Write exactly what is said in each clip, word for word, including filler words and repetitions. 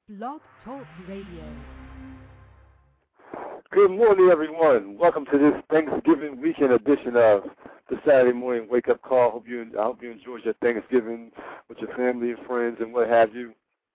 Blog Talk Radio. Good morning, everyone. Welcome to this Thanksgiving weekend edition of the Saturday Morning Wake Up Call. Hope you, I hope you enjoyed your Thanksgiving with your family and friends and what have you.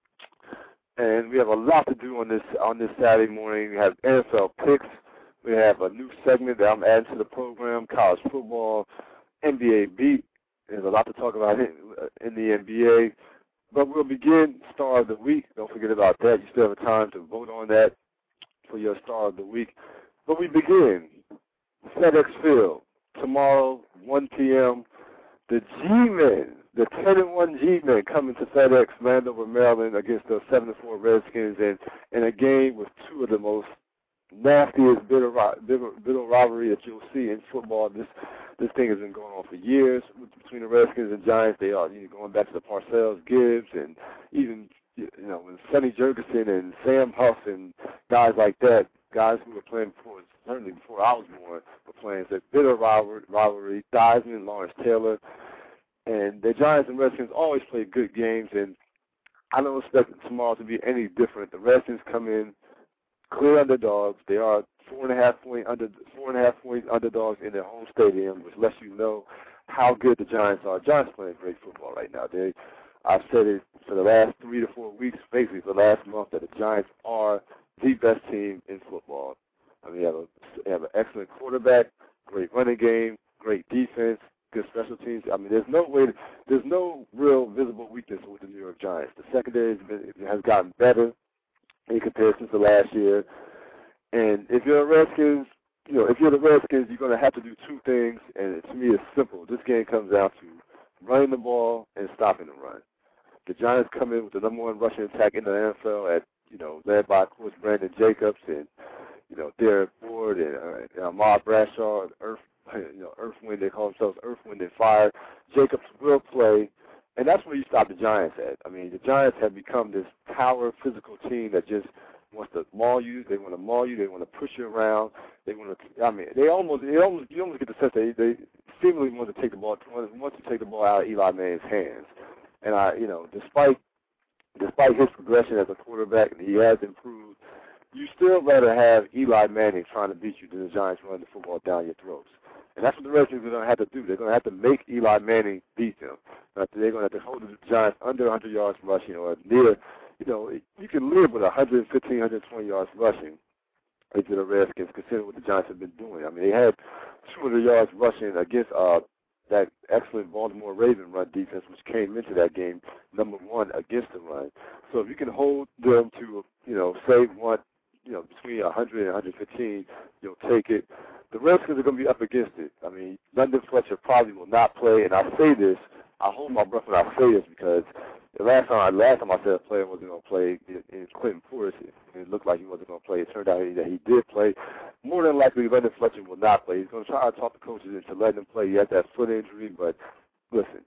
And we have a lot to do on this on this Saturday morning. We have N F L picks. We have a new segment that I'm adding to the program, college football, N B A beat. There's a lot to talk about in, in the N B A. But we'll begin Star of the Week. Don't forget about that. You still have time to vote on that for your Star of the Week. But we begin FedEx Field tomorrow, one p.m. The G-Men, the ten and one G-Men coming to FedEx Landover, Maryland against the seven and four Redskins in, in a game with two of the most nastiest bitter, bitter, bitter rivalry that you'll see in football. This this thing has been going on for years between the Redskins and Giants. They are, you know, going back to the Parcells, Gibbs, and even, you know, with Sonny Jurgensen and Sam Huff and guys like that, guys who were playing before, certainly before I was born, were playing. It's a bitter rivalry, rivalry. Theismann, Lawrence Taylor, and the Giants and Redskins always play good games, and I don't expect tomorrow to be any different. The Redskins come in clear underdogs. They are four and a half point under four and a half point underdogs in their home stadium, which lets you know how good the Giants are. Giants playing great football right now. They, I've said it for the last three to four weeks, basically for the last month, that the Giants are the best team in football. I mean, they have, a, they have an excellent quarterback, great running game, great defense, good special teams. I mean, there's no way, to, there's no real visible weakness with the New York Giants. The secondary has, been, has gotten better in comparison to last year. And if you're the Redskins, you know, if you're the Redskins, you're going to have to do two things, and to me it's simple. This game comes down to running the ball and stopping the run. The Giants come in with the number one rushing attack in the N F L at, you know, led by, of course, Brandon Jacobs and, you know, Derek Ford and uh, Ahmad Bradshaw, and Earth, you know, Earth Wind, they call themselves Earth, Wind, and Fire. Jacobs will play, and that's where you stop the Giants at. I mean, the Giants have become this power, physical team that just wants to maul you. They want to maul you. They want to push you around. They want to. I mean, they almost. They almost. You almost get the sense they they seemingly want to take the ball. Want to take the ball out of Eli Manning's hands. And I, you know, despite despite his progression as a quarterback, and he has improved, you still rather have Eli Manning trying to beat you than the Giants running the football down your throats. And that's what the Redskins are going to have to do. They're going to have to make Eli Manning beat them. They're going to have to hold the Giants under one hundred yards rushing or near. You know, you can live with one hundred fifteen, one hundred twenty yards rushing into the Redskins, considering what the Giants have been doing. I mean, they had two hundred yards rushing against uh, that excellent Baltimore Raven run defense, which came into that game number one against the run. So if you can hold them to, you know, say one, you know, between one hundred and one hundred fifteen, you'll take it. The Redskins are going to be up against it. I mean, London Fletcher probably will not play, and I say this, I hold my breath when I say this because the last time I last time I said a player wasn't going to play in Clinton Portis, it looked like he wasn't going to play. It turned out that he did play. More than likely, London Fletcher will not play. He's going to try to talk the coaches into letting him play. He has that foot injury, but listen,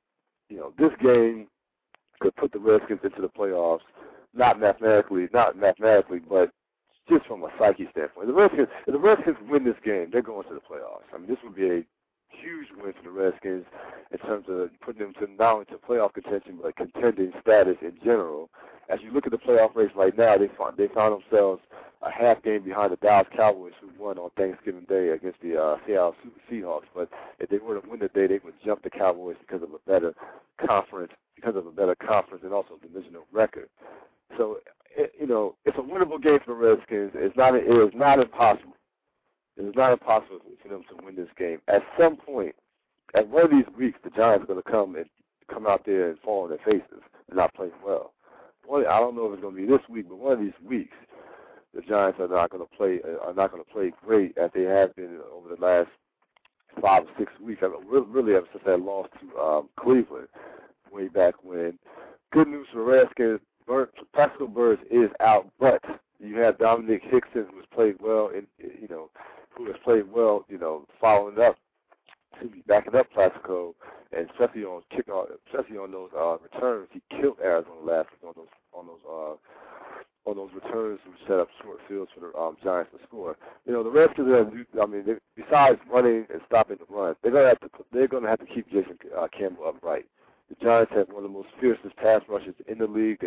you know, this game could put the Redskins into the playoffs, not mathematically, not mathematically, but just from a psyche standpoint. The Redskins, if the Redskins win this game, they're going to the playoffs. I mean, this would be a huge win for the Redskins in terms of putting them to not only to playoff contention but contending status in general. As you look at the playoff race right now, they found they found themselves a half game behind the Dallas Cowboys, who won on Thanksgiving Day against the uh, Seattle Seahawks. But if they were to win the day, they would jump the Cowboys because of a better conference, because of a better conference and also divisional record. So, it, you know, it's a winnable game for the Redskins. It's not. It is not impossible. It is not impossible for them to win this game. At some point, at one of these weeks, the Giants are going to come and come out there and fall on their faces and not play well. One, I don't know if it's going to be this week, but one of these weeks, the Giants are not going to play are not going to play great as they have been over the last five or six weeks. I mean, really, ever since that loss to um, Cleveland way back when. Good news for the Redskins: Bird, Plaxico Burress is out, but you have Dominic Hickson, who has played well in, you know. who has played well, you know, following up, to be backing up Plaxico, and especially on kickoff, especially on those uh, returns. He killed Arizona last week on those on those uh, on those returns, which set up short fields for the um, Giants to score. You know, the Redskins are, I mean, they, besides running and stopping the run, they're gonna have to they're gonna have to keep Jason uh, Campbell upright. The Giants have one of the most fiercest pass rushers in the league. They're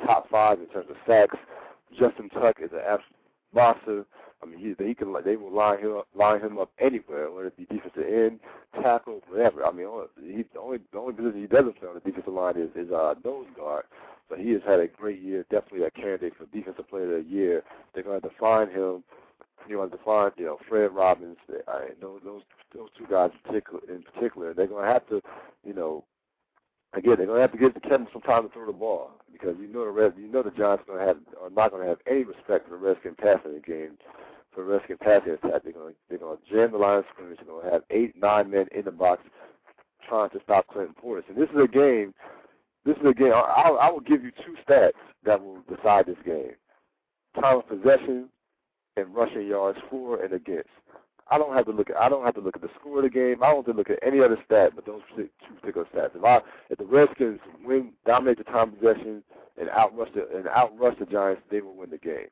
top five in terms of sacks. Justin Tuck is an absolute monster. I mean, he he can they will line him up, line him up anywhere, whether it be defensive end, tackle, whatever. I mean, he the only the only position he doesn't play on the defensive line is is uh, nose guard. So he has had a great year, definitely a candidate for defensive player of the year. They're going to have to find him. You know, to find you know Fred Robbins. I those those those two guys in particular, in particular, they're going to have to, you know. Again, they're going to have to give the Kevin some time to throw the ball because you know the Red, you know the Giants going to have are not going to have any respect for the Redskins passing game. For the Redskins passing attack, they're going to they're going to jam the line of scrimmage. They're going to have eight, nine men in the box trying to stop Clinton Portis. And this is a game. This is a game. I, I will give you two stats that will decide this game: time of possession and rushing yards for and against. I don't have to look at I don't have to look at the score of the game. I don't have to look at any other stat but those two particular stats. If I if the Redskins win, dominate the time possession and outrush the and outrush the Giants, they will win the game.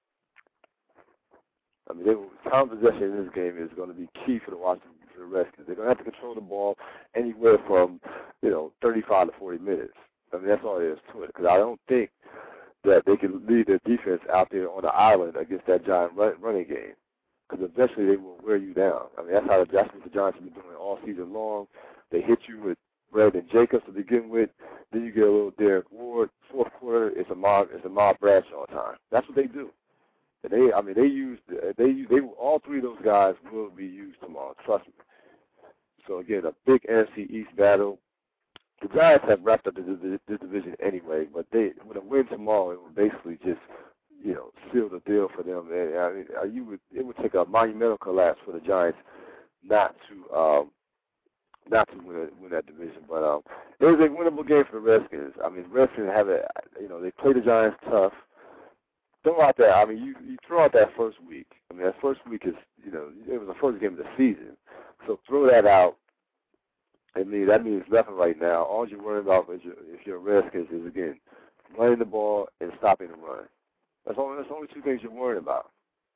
I mean, they will, time possession in this game is going to be key for the Washington for the Redskins. They're going to have to control the ball anywhere from you know thirty-five to forty minutes. I mean, that's all there is to it. Because I don't think that they can lead their defense out there on the island against that Giant run, running game. Because eventually they will wear you down. I mean, that's how the, that's what the Giants have been doing all season long. They hit you with Brandon Jacobs to begin with. Then you get a little Derek Ward. Fourth quarter, it's a mob, it's a mob Bradshaw time. That's what they do. And they, I mean, they use they use they all three of those guys will be used tomorrow. Trust me. So again, a big N F C East battle. The Giants have wrapped up this, this division anyway, but they with a win tomorrow, it will basically just you know, seal the deal for them. And I mean, you would it would take a monumental collapse for the Giants not to um, not to win, win that division. But um, it was a winnable game for the Redskins. I mean, the Redskins have it. You know, they play the Giants tough. Throw out that. I mean, you you throw out that first week. I mean, that first week is you know it was the first game of the season. So throw that out. I mean, that means nothing right now. All you're worrying about is your, if you're a Redskins is again running the ball and stopping the run. That's only that's the only two things you're worried about.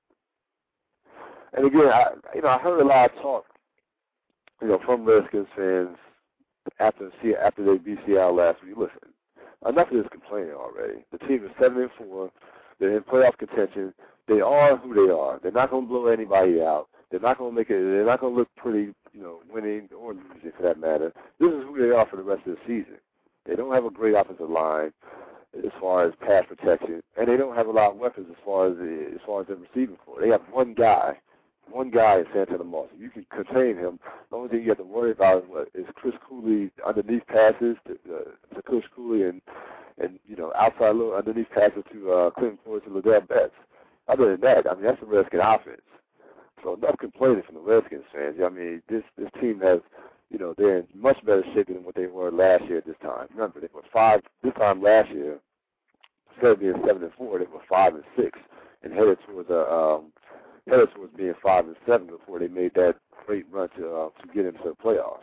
And again, I you know I heard a lot of talk, you know, from Redskins fans after see after they beat Seattle last week. Listen, enough of this complaining already. The team is seven and four. They're in playoff contention. They are who they are. They're not going to blow anybody out. They're not going to make it. They're not going to look pretty, you know, winning or losing for that matter. This is who they are for the rest of the season. They don't have a great offensive line as far as pass protection, and they don't have a lot of weapons as far as the, as far as the receiving core. They have one guy, one guy in Santana Moss. You can contain him. The only thing you have to worry about is what is Chris Cooley underneath passes to, uh, to Chris Cooley and and you know outside little underneath passes to uh, Clinton Portis and Ladell Betts. Other than that, I mean that's the Redskin offense. So enough complaining from the Redskins fans. I mean this this team has. You know, they're in much better shape than what they were last year at this time. Remember, they were five this time last year. Instead of being seven and four, they were five and six, and headed towards a um, headed towards being five and seven before they made that great run to uh, to get into the playoffs.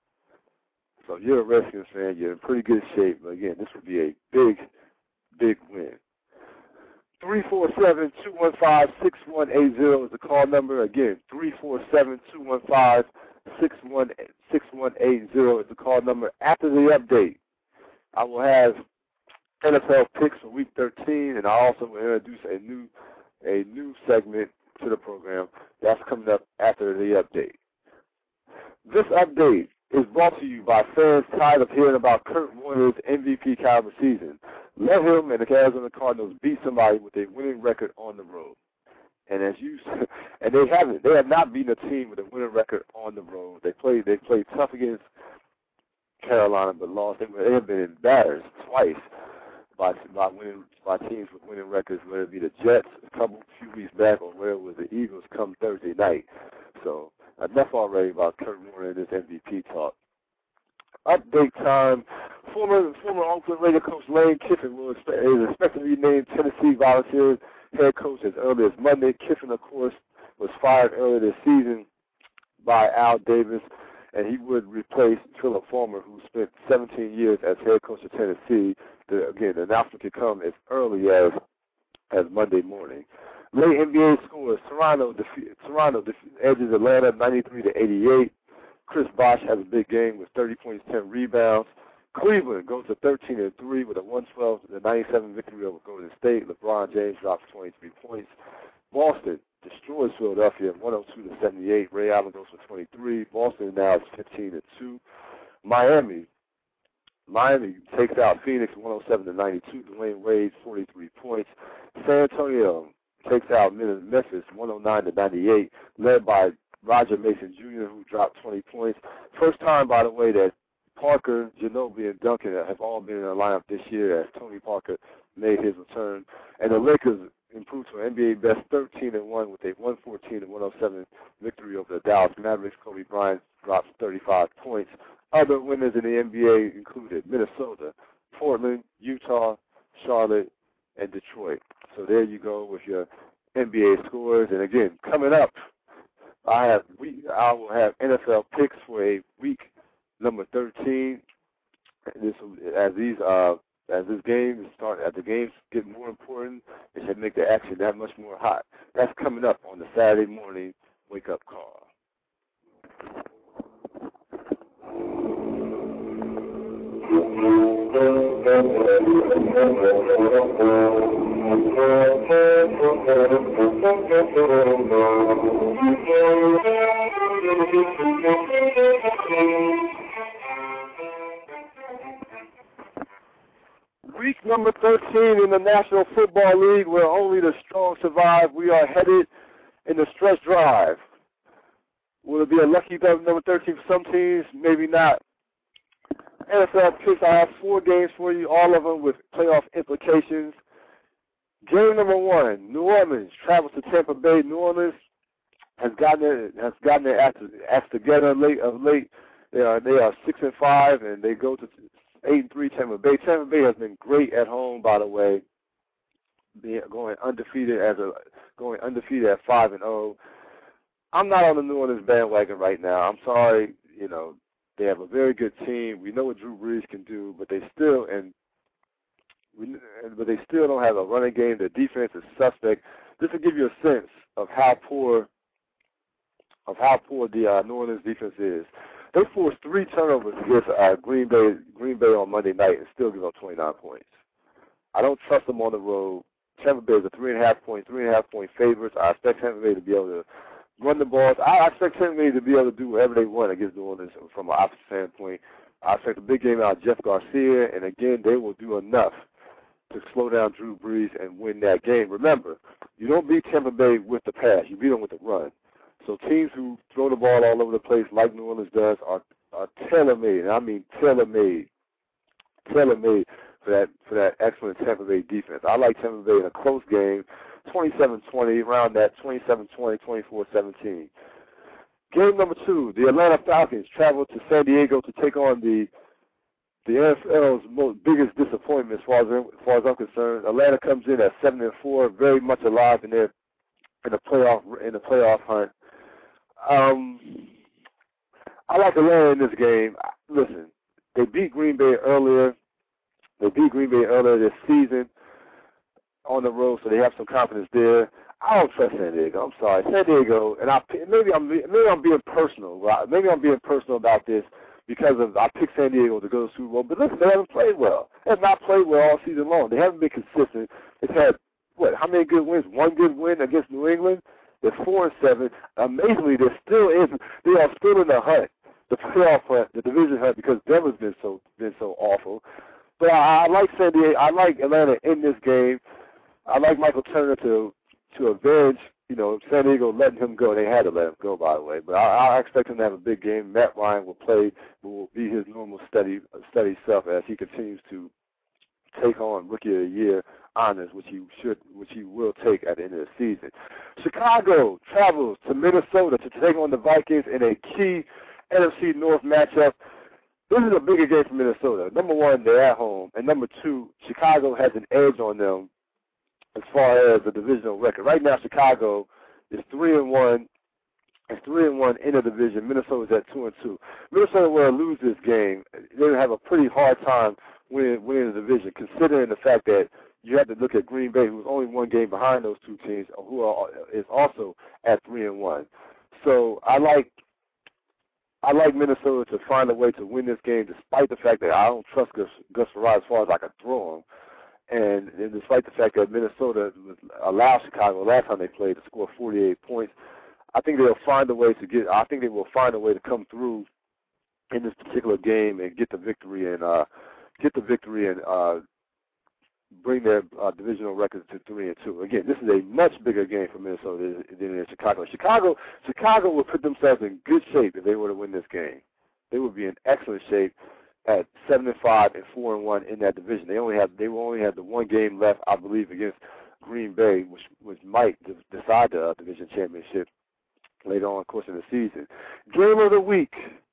So if you're a Redskins fan, you're in pretty good shape. But again, this would be a big, big win. three four seven, two one five, six one eight zero is the call number. Again, three four seven, two one five, six one eight zero is the call number. After the update, I will have N F L picks for Week thirteen, and I also will introduce a new a new segment to the program that's coming up after the update. This update is brought to you by fans tired of hearing about Kurt Warner's M V P caliber season. Let him and the Arizona Cardinals beat somebody with a winning record on the road. And as you, and they haven't, they have not beaten a team with a winning record on the road. They played, they played tough against Carolina, but lost. They, they have been embarrassed twice by by winning by teams with winning records, whether it be the Jets a couple few weeks back or whether it was the Eagles come Thursday night. So enough already about Kurt Warner and this M V P talk. Update time. Former former Oakland Raider coach Lane Kiffin will expect, is expected to be named Tennessee Volunteers head coach as early as Monday. Kiffin, of course, was fired earlier this season by Al Davis, and he would replace Philip Fulmer, who spent seventeen years as head coach of Tennessee. The, again, the announcement could come as early as as Monday morning. Late N B A scores: Toronto defe- Toronto defe- edges Atlanta ninety-three to eighty-eight. Chris Bosh has a big game with thirty points, ten rebounds. Cleveland goes to thirteen and three with a one twelve to ninety-seven victory over Golden State. LeBron James drops twenty-three points. Boston destroys Philadelphia one oh two to seventy-eight. Ray Allen goes for twenty-three. Boston now is fifteen and two. Miami. Miami takes out Phoenix one oh seven to ninety-two. Dwayne Wade forty-three points. San Antonio takes out Memphis one oh nine to ninety-eight, led by Roger Mason Junior, who dropped twenty points. First time, by the way, that Parker, Ginobili, and Duncan have all been in the lineup this year as Tony Parker made his return. And the Lakers improved to an N B A best thirteen and one with a one fourteen to one oh seven victory over the Dallas Mavericks. Kobe Bryant drops thirty-five points. Other winners in the N B A included Minnesota, Portland, Utah, Charlotte, and Detroit. So there you go with your N B A scores. And again, coming up, I have we I will have N F L picks for a week number thirteen. This as these uh as this game start as the games get more important, it should make the action that much more hot. That's coming up on the Saturday morning wake up call. Week number thirteen in the National Football League, where only the strong survive. We are headed in the stretch drive. Will it be a lucky number thirteen for some teams? Maybe not. N F L picks, I have four games for you, all of them with playoff implications. Game number one, New Orleans travels to Tampa Bay. New Orleans has gotten it, has gotten their act, act together late of late. They are they are six and five, and they go to eight and three. Tampa Bay. Tampa Bay has been great at home, by the way, being going undefeated as a going undefeated at five and zero. I'm not on the New Orleans bandwagon right now. I'm sorry, you know. They have a very good team. We know what Drew Brees can do, but they still and we, but they still don't have a running game. Their defense is suspect. This will give you a sense of how poor of how poor the uh, New Orleans defense is. They forced three turnovers against uh, Green Bay Green Bay on Monday night and still give up twenty-nine points. I don't trust them on the road. Tampa Bay is a three and a half point, three and a half point favorites. I expect Tampa Bay to be able to run the balls. I expect Tampa Bay to be able to do whatever they want against New Orleans from an offensive standpoint. I expect a big game out of Jeff Garcia, and again, they will do enough to slow down Drew Brees and win that game. Remember, you don't beat Tampa Bay with the pass. You beat them with the run. So teams who throw the ball all over the place like New Orleans does are, are tailor-made, and I mean tailor-made, tailor-made for that, for that excellent Tampa Bay defense. I like Tampa Bay in a close game, twenty-seven twenty, around that, twenty-seven twenty, twenty-four seventeen. Game number two, the Atlanta Falcons travel to San Diego to take on the the N F L's most, biggest disappointment as far as, as far as I'm concerned. Atlanta comes in at seven and four, very much alive in their in the playoff in the playoff hunt. Um, I like Atlanta in this game. Listen, they beat Green Bay earlier. They beat Green Bay earlier this season on the road, so they have some confidence there. I don't trust San Diego. I'm sorry, San Diego, and I maybe I'm maybe I'm being personal. Maybe I'm being personal about this because of I picked San Diego to go to the Super Bowl. But listen, they haven't played well. They have not played well all season long. They haven't been consistent. They've had what? How many good wins? One good win against New England. They're four and seven. Amazingly, they're still in. They are still in the hunt, the playoff hunt, the division hunt, because Denver's been so been so awful. But I, I like San Diego. I like Atlanta in this game. I like Michael Turner to to avenge, you know, San Diego letting him go. They had to let him go, by the way. But I, I expect him to have a big game. Matt Ryan will play, will be his normal steady, steady self as he continues to take on Rookie of the Year honors, which he should, which he will take at the end of the season. Chicago travels to Minnesota to take on the Vikings in a key N F C North matchup. This is a bigger game for Minnesota. Number one, they're at home, and number two, Chicago has an edge on them as far as the divisional record. Right now, Chicago is three and one. It's three and one in the division. Minnesota's at two and two. Minnesota will lose this game. They're gonna have a pretty hard time winning, winning the division, considering the fact that you have to look at Green Bay, who's only one game behind those two teams, who are is also at three and one. So I like I like Minnesota to find a way to win this game, despite the fact that I don't trust Gus, Gus Ferrari as far as I can throw him. And, and despite the fact that Minnesota allowed Chicago last time they played to score forty-eight points, I think they'll find a way to get. I think they will find a way to come through in this particular game and get the victory and uh, get the victory and uh, bring their uh, divisional record to three and two. Again, this is a much bigger game for Minnesota than it is Chicago. Chicago, Chicago would put themselves in good shape if they were to win this game. They would be in excellent shape at seven and five and four and one in that division. They only have they will only have the one game left, I believe, against Green Bay, which which might decide the uh, division championship later on, of course, in the season. Game of the week: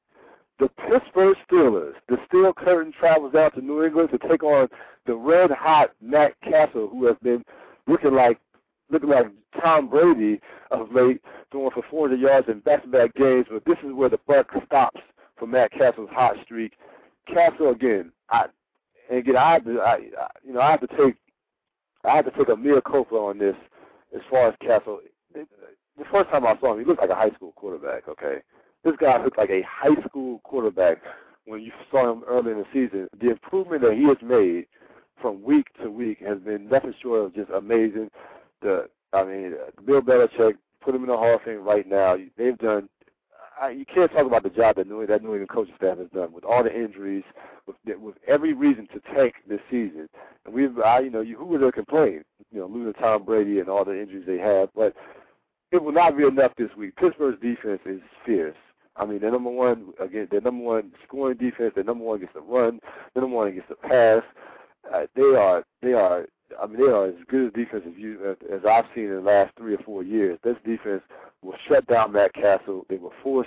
the Pittsburgh Steelers. The Steel Curtain travels out to New England to take on the red-hot Matt Castle, who has been looking like looking like Tom Brady of late, throwing for four hundred yards in back-to-back games. But this is where the buck stops for Matt Castle's hot streak. Castle again. I and again, I have to, I, I, you know, I have to take, I have to take a mea culpa on this as far as Castle. It, the first time I saw him, he looked like a high school quarterback. Okay, this guy looked like a high school quarterback when you saw him early in the season. The improvement that he has made from week to week has been nothing short of just amazing. The, I mean, Bill Belichick put him in the Hall of Fame right now. They've done. I, you can't talk about the job that New, that New England coaching staff has done with all the injuries, with, with every reason to tank this season. And we've, I, you know, you, who would have complained? You know, losing Tom Brady and all the injuries they have, but it will not be enough this week. Pittsburgh's defense is fierce. I mean, they're number one again. They're number one scoring defense. They're number one against the run. They're number one against the pass. Uh, they are. They are. I mean, they are as good a defense as you as, as I've seen in the last three or four years. This defense will shut down Matt Castle. They will force.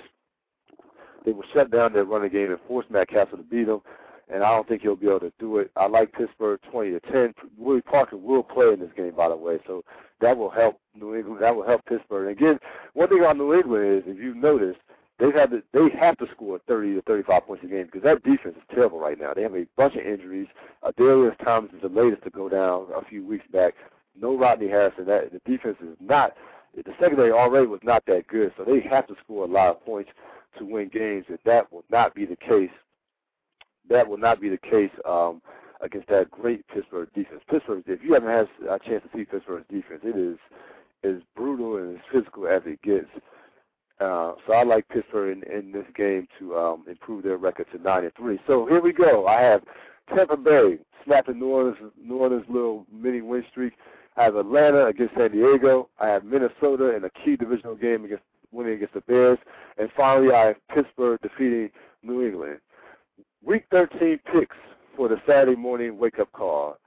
They will shut down their running game and force Matt Castle to beat them. And I don't think he'll be able to do it. I like Pittsburgh twenty to ten. Willie Parker will play in this game, by the way, so that will help New England. That will help Pittsburgh. And again, one thing on New England is, if you've noticed, they've had to, they have to score thirty to thirty-five points a game because that defense is terrible right now. They have a bunch of injuries. Uh, Darius Thomas is the latest to go down a few weeks back. No Rodney Harrison. That the defense is not. The secondary already was not that good, so they have to score a lot of points to win games. And that will not be the case. That will not be the case um, against that great Pittsburgh defense. Pittsburgh, if you haven't had a chance to see Pittsburgh's defense, it is as brutal and as physical as it gets. Uh, so I like Pittsburgh in, in this game to um, improve their record to nine and three. So here we go. I have Tampa Bay snapping New Orleans, New Orleans' little mini win streak. I have Atlanta against San Diego. I have Minnesota in a key divisional game against winning against the Bears, and finally I have Pittsburgh defeating New England. Week thirteen picks for the Saturday morning wake-up call.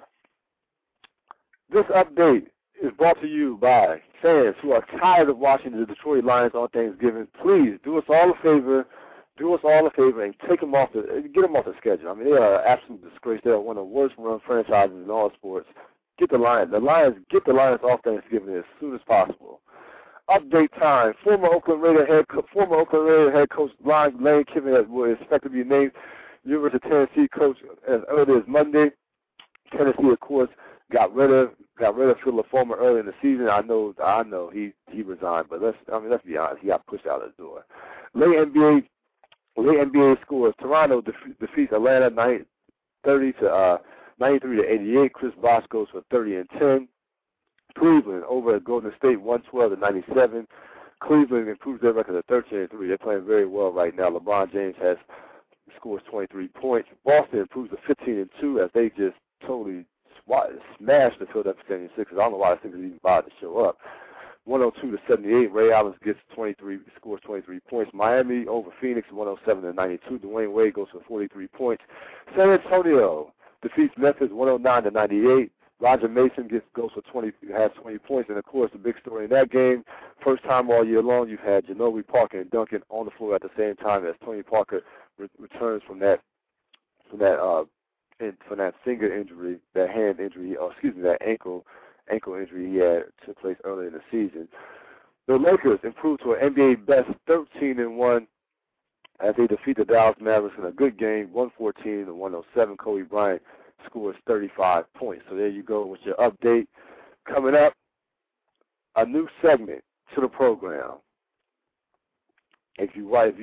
This update is brought to you by fans who are tired of watching the Detroit Lions on Thanksgiving. Please do us all a favor, do us all a favor, and take them off the, get them off the schedule. I mean, they are an absolute disgrace. They are one of the worst-run franchises in all sports. Get the Lions, the Lions, get the Lions off Thanksgiving as soon as possible. Update time. Former Oakland Raider head, former Oakland Raider head coach Lane Kiffin is expected to be named University of Tennessee coach as early as Monday. Tennessee, of course, got rid of got rid of Phil LaForma early in the season. I know, I know he he resigned, but let's I mean let's be honest, he got pushed out of the door. Late N B A, late N B A scores. Toronto def- defeats Atlanta ninety, thirty to uh, ninety-three to eighty-eight. Chris Bosh goes for thirty and ten. Cleveland over at Golden State one twelve to ninety-seven. Cleveland improves their record to thirteen and three. They're playing very well right now. LeBron James has scores twenty-three points. Boston improves to fifteen and two as they just totally smashed the Philadelphia seventy-sixers. I don't know why the Sixers even bothered to show up. one oh two to seventy-eight. Ray Allen gets twenty-three, scores twenty-three points. Miami over Phoenix one oh seven to ninety-two. Dwayne Wade goes for forty-three points. San Antonio defeats Memphis one oh nine to ninety-eight. Roger Mason gets goes for twenty, has twenty points, and of course the big story in that game, first time all year long, you've had Ginobili, Parker, and Duncan on the floor at the same time as Tony Parker re- returns from that from that uh in, from that finger injury, that hand injury, or excuse me, that ankle ankle injury he had took place earlier in the season. The Lakers improved to an N B A best thirteen and one as they defeat the Dallas Mavericks in a good game, one fourteen to one oh seven. Kobe Bryant scores thirty-five points. So there you go with your update. Coming up, a new segment to the program. If you if you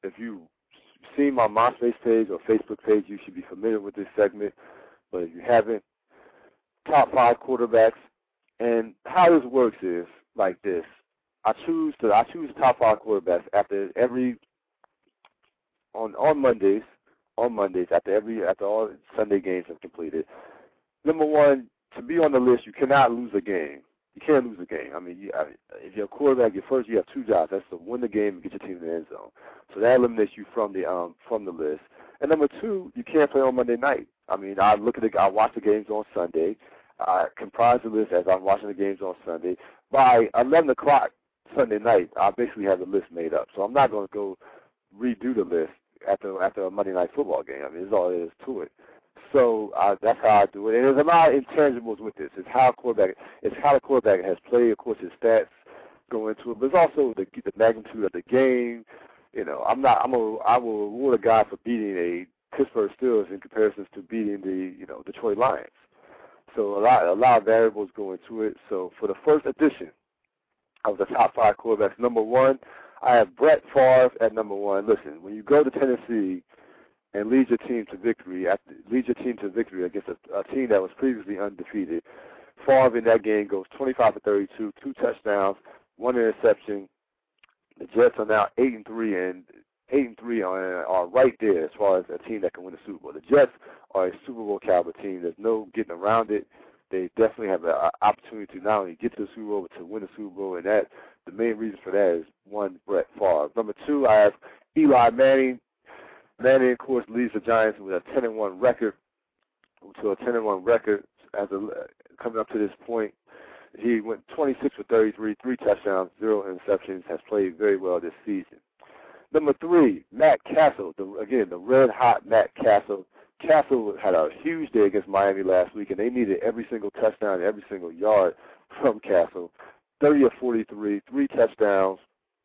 if you've seen my MySpace page or Facebook page, you should be familiar with this segment. But if you haven't, top five quarterbacks. And how this works is like this. I choose to I choose top five quarterbacks after every on on Mondays on Mondays after every after all Sunday games have completed. Number one, to be on the list, you cannot lose a game. You can't lose a game. I mean, you, I, if you're a quarterback, your first you have two jobs. That's to win the game and get your team in the end zone. So that eliminates you from the um from the list. And number two, you can't play on Monday night. I mean, I look at the I watch the games on Sunday. I comprise the list as I'm watching the games on Sunday. By eleven o'clock Sunday night, I basically have the list made up. So I'm not going to go redo the list after after a Monday night football game. I mean, that's all there is to it. So uh, that's how I do it. And there's a lot of intangibles with this. It's how a quarterback, it's how the quarterback has played. Of course, his stats go into it, but it's also the the magnitude of the game. You know, I'm not. I'm a. I will reward a guy for beating a Pittsburgh Steelers in comparison to beating the you know Detroit Lions. So a lot, a lot of variables go into it. So for the first edition of the top five quarterbacks, number one, I have Brett Favre at number one. Listen, when you go to Tennessee and lead your team to victory, after, lead your team to victory against a, a team that was previously undefeated, Favre in that game goes twenty-five for thirty-two, two touchdowns, one interception. The Jets are now eight and three, and eight and three are, are right there as far as a team that can win the Super Bowl. The Jets are a Super Bowl caliber team. There's no getting around it. They definitely have an opportunity to not only get to the Super Bowl but to win the Super Bowl, and that the main reason for that is one, Brett Favre. Number two, I have Eli Manning. Manning, of course, leads the Giants with a ten and one record. To a ten and one record as a, coming up to this point. He went twenty-six for thirty-three, three touchdowns, zero interceptions. Has played very well this season. Number three, Matt Castle. The, again, the red-hot Matt Castle. Castle had a huge day against Miami last week, and they needed every single touchdown, every single yard from Castle. thirty of forty-three, three touchdowns,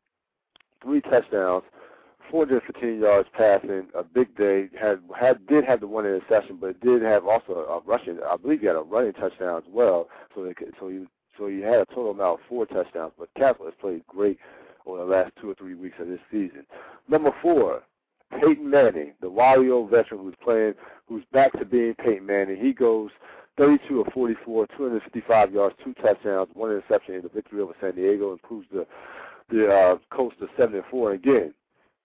three touchdowns, four hundred fifteen yards passing, a big day. Had had did have the one interception, but did have also a rushing. I believe he had a running touchdown as well. So they could, so he so he had a total amount of four touchdowns. But Castle has played great over the last two or three weeks of this season. Number four, Peyton Manning, the wily old veteran who's playing, who's back to being Peyton Manning. He goes thirty-two of forty-four, two hundred fifty-five yards, two touchdowns, one interception in the victory over San Diego, improves the the uh, Colts to seven and four. And again,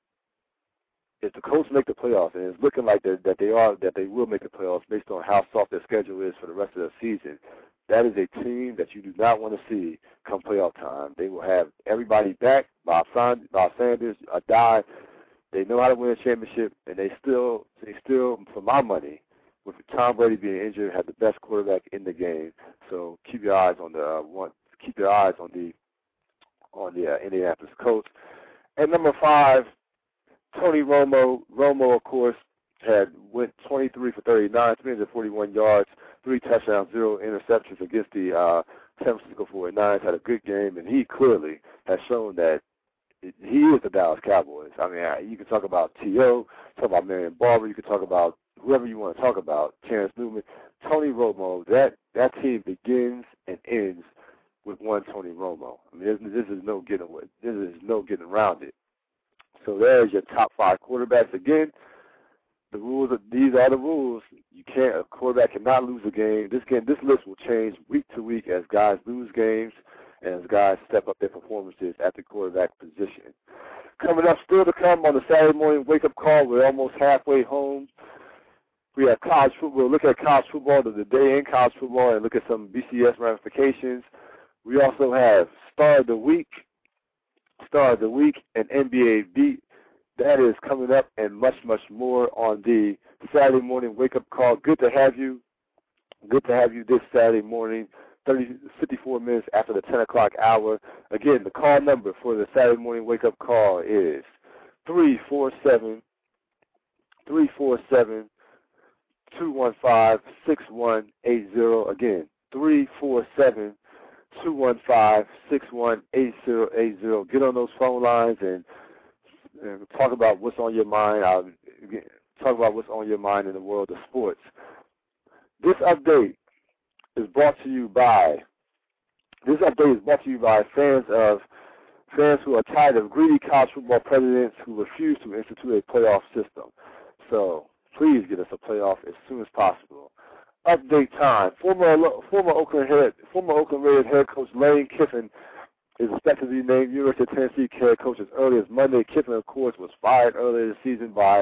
if the Colts make the playoffs, and it's looking like that that they are, that they will make the playoffs based on how soft their schedule is for the rest of the season, that is a team that you do not want to see come playoff time. They will have everybody back. Bob Sanders, a die. They know how to win a championship, and they still, they still, for my money, with Tom Brady being injured, have the best quarterback in the game. So keep your eyes on the uh, one. Keep your eyes on the on the uh, Indianapolis Colts. And number five, Tony Romo. Romo, of course, had went twenty-three for thirty-nine, three hundred forty-one yards, three touchdowns, zero interceptions against the uh, San Francisco forty-niners. Had a good game, and he clearly has shown that he is the Dallas Cowboys. I mean, you can talk about T O, talk about Marion Barber, you can talk about whoever you want to talk about, Terrence Newman, Tony Romo. That that team begins and ends with one Tony Romo. I mean, this, this is no getting away. This is no getting around it. So there's your top five quarterbacks. Again, the rules. Are, these are the rules. You can't. A quarterback cannot lose a game. This game, this list will change week to week as guys lose games and as guys step up their performances at the quarterback position. Coming up, still to come on the Saturday morning wake-up call. We're almost halfway home. We have college football. We'll look at college football, the day in college football, and look at some B C S ramifications. We also have Star of the Week, Star of the Week, and N B A Beat. That is coming up and much, much more on the Saturday morning wake-up call. Good to have you. Good to have you this Saturday morning, thirty, fifty-four minutes after the ten o'clock hour. Again, the call number for the Saturday morning wake-up call is three four seven, three four seven, two one five, six one eight zero. Again, three four seven, two one five, six one eight zero eight zero. Get on those phone lines and, and talk about what's on your mind. I'll, again, talk about what's on your mind in the world of sports. This update is brought to you by, this update is brought to you by fans of fans who are tired of greedy college football presidents who refuse to institute a playoff system. So please get us a playoff as soon as possible. Update time. Former former Oakland head, former Oakland Raiders head coach Lane Kiffin is expected to be named University of Tennessee head coach as early as Monday. Kiffin, of course, was fired earlier this season by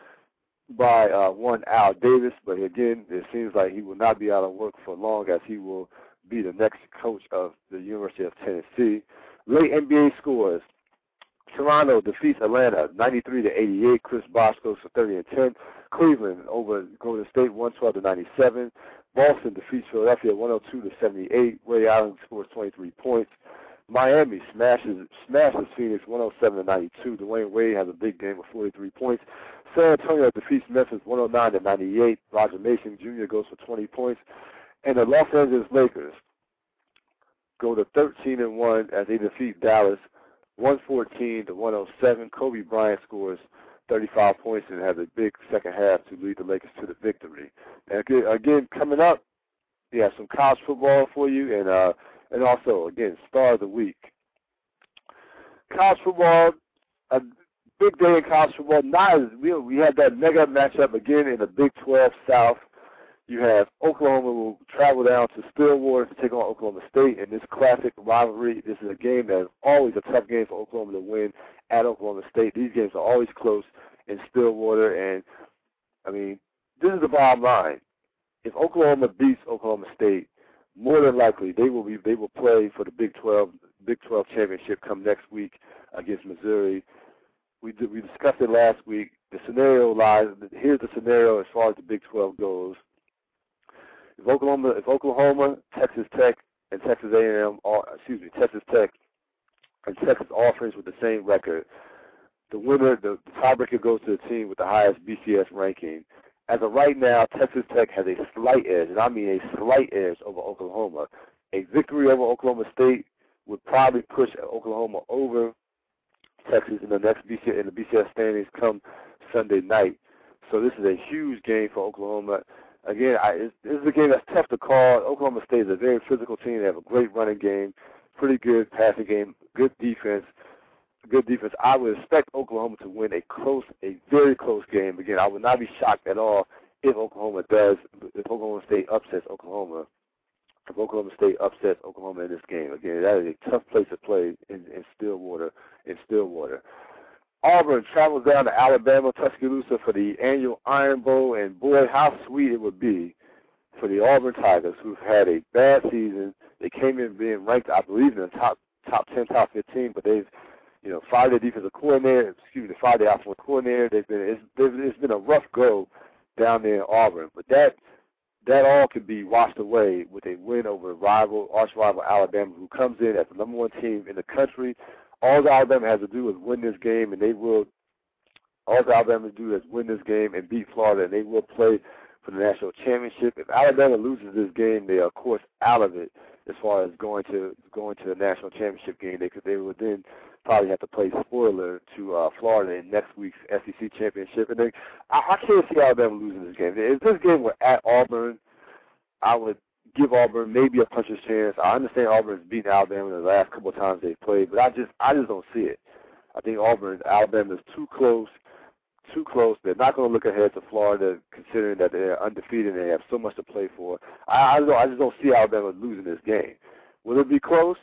by uh, one Al Davis, but again, it seems like he will not be out of work for long, as he will be the next coach of the University of Tennessee. Late N B A scores. Toronto defeats Atlanta ninety-three to eighty-eight. Chris Bosh goes for thirty and ten. Cleveland over Golden State one twelve to ninety-seven. Boston defeats Philadelphia one oh two to seventy-eight. Ray Allen scores twenty-three points. Miami smashes smashes Phoenix one oh seven to ninety-two. Dwayne Wade has a big game with forty-three points. San Antonio defeats Memphis one oh nine to ninety-eight. Roger Mason Junior goes for twenty points. And the Los Angeles Lakers go to thirteen and one as they defeat Dallas one fourteen to one oh seven. Kobe Bryant scores thirty-five points and has a big second half to lead the Lakers to the victory. And again, again coming up, we have some college football for you, and uh, and also, again, Star of the Week. College football, a big day in college football. Not as we, we had that mega matchup again in the Big twelve South. You have Oklahoma will travel down to Stillwater to take on Oklahoma State in this classic rivalry. This is a game that is always a tough game for Oklahoma to win at Oklahoma State. These games are always close in Stillwater, and, I mean, this is the bottom line. If Oklahoma beats Oklahoma State, more than likely they will be they will play for the Big twelve Big twelve championship come next week against Missouri. We did, we discussed it last week. The scenario lies. Here's the scenario as far as the Big twelve goes. If Oklahoma, if Oklahoma, Texas Tech, and Texas A and M, are, excuse me, Texas Tech and Texas all finish with the same record, the winner, the, the tiebreaker goes to the team with the highest B C S ranking. As of right now, Texas Tech has a slight edge, and I mean a slight edge over Oklahoma. A victory over Oklahoma State would probably push Oklahoma over Texas in the next B C S, in the B C S standings come Sunday night. So this is a huge game for Oklahoma. Again, I, it's, this is a game that's tough to call. Oklahoma State is a very physical team. They have a great running game, pretty good passing game, good defense, good defense. I would expect Oklahoma to win a close, a very close game. Again, I would not be shocked at all if Oklahoma does, if Oklahoma State upsets Oklahoma. If Oklahoma State upsets Oklahoma in this game. Again, that is a tough place to play in, in Stillwater. In Stillwater. Auburn travels down to Alabama, Tuscaloosa for the annual Iron Bowl, and boy, how sweet it would be for the Auburn Tigers, who've had a bad season. They came in being ranked, I believe, in the top top ten, top fifteen, but they've, you know, fired their defensive coordinator. Excuse me, fired their offensive coordinator. They've been it's, it's been a rough go down there in Auburn, but that that all could be washed away with a win over rival, arch rival Alabama, who comes in as the number one team in the country. All Alabama has to do is win this game, and they will. All Alabama has to do is win this game and beat Florida, and they will play for the national championship. If Alabama loses this game, they are of course out of it as far as going to going to the national championship game. They could they would then probably have to play spoiler to uh, Florida in next week's S E C championship. And they, I, I can't see Alabama losing this game. If this game were at Auburn, I would give Auburn maybe a puncher's chance. I understand Auburn's beaten Alabama the last couple of times they've played, but I just I just don't see it. I think Auburn, Alabama is too close, too close. They're not going to look ahead to Florida, considering that they're undefeated and they have so much to play for. I I, don't, I just don't see Alabama losing this game. Will it be close?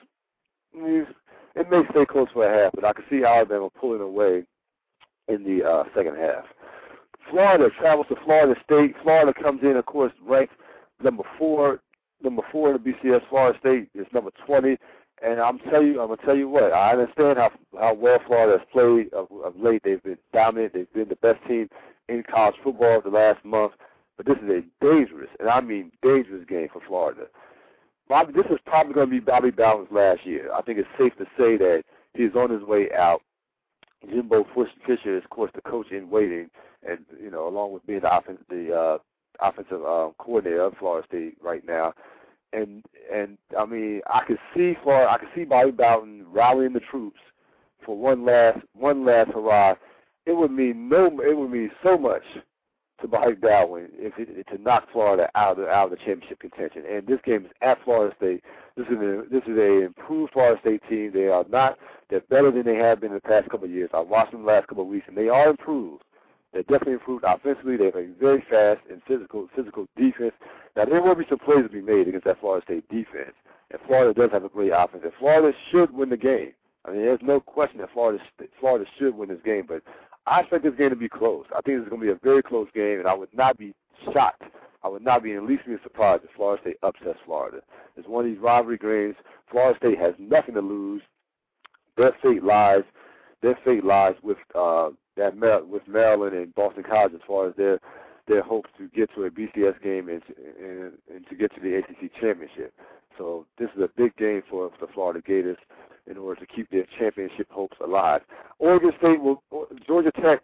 It may stay close for a half, but I can see Alabama pulling away in the uh, second half. Florida travels to Florida State. Florida comes in, of course, ranked number four. Number four in the B C S. Florida State is number twenty, and I'm tell you, I'm gonna tell you what. I understand how how well Florida has played of, of late. They've been dominant. They've been the best team in college football the last month. But this is a dangerous, and I mean dangerous game for Florida. Bobby, this is probably going to be Bobby Bowden's last year. I think it's safe to say that he's on his way out. Jimbo Fisher is, of course, the coach in waiting, and you know, along with being the offense, the uh, offensive uh, coordinator of Florida State right now. And and I mean, I could see Florida, I could see Bobby Bowden rallying the troops for one last one last hurrah. It would mean no, it would mean so much to Bobby Bowden if it, to knock Florida out of the, out of the championship contention. And this game is at Florida State. This is a, this is a improved Florida State team. They are not They're better than they have been in the past couple of years. I watched them the last couple of weeks, and they are improved. They're definitely improved offensively. They have a very fast and physical physical defense. Now, there will be some plays to be made against that Florida State defense, and Florida does have a great offense. And Florida should win the game. I mean, there's no question that Florida Florida should win this game, but I expect this game to be close. I think it's going to be a very close game, and I would not be shocked. I would not be in the least bit surprised if Florida State upsets Florida. It's one of these rivalry games. Florida State has nothing to lose. Their fate lies. Their fate lies with uh, that with Maryland and Boston College as far as their their hopes to get to a B C S game and and, and to get to the A C C championship. So this is a big game for the Florida Gators in order to keep their championship hopes alive. Oregon State will Georgia Tech.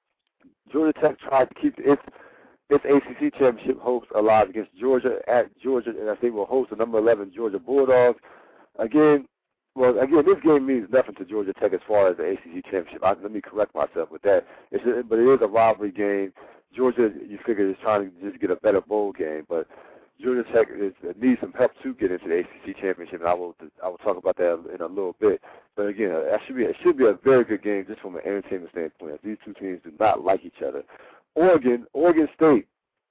Georgia Tech tried to keep its its A C C championship hopes alive against Georgia at Georgia, and I think will host the number eleven Georgia Bulldogs. Again, well, again, this game means nothing to Georgia Tech as far as the A C C championship. I, let me correct myself with that. It's a, but it is a rivalry game. Georgia, you figure, is trying to just get a better bowl game, but Georgia Tech is, needs some help to get into the A C C championship, and I will I will talk about that in a little bit. But again, that should be it should be a very good game just from an entertainment standpoint. These two teams do not like each other. Oregon, Oregon State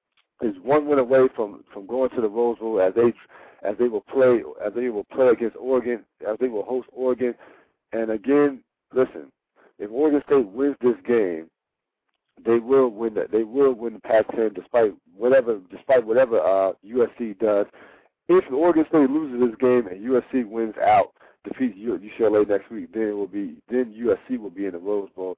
is one win away from, from going to the Rose Bowl as they as they will play as they will play against Oregon, as they will host Oregon. And again, listen, if Oregon State wins this game, they will win that. They will win the Pac ten despite whatever despite whatever uh, U S C does. If Oregon State loses this game and U S C wins out, defeats U C L A next week, then it will be then U S C will be in the Rose Bowl.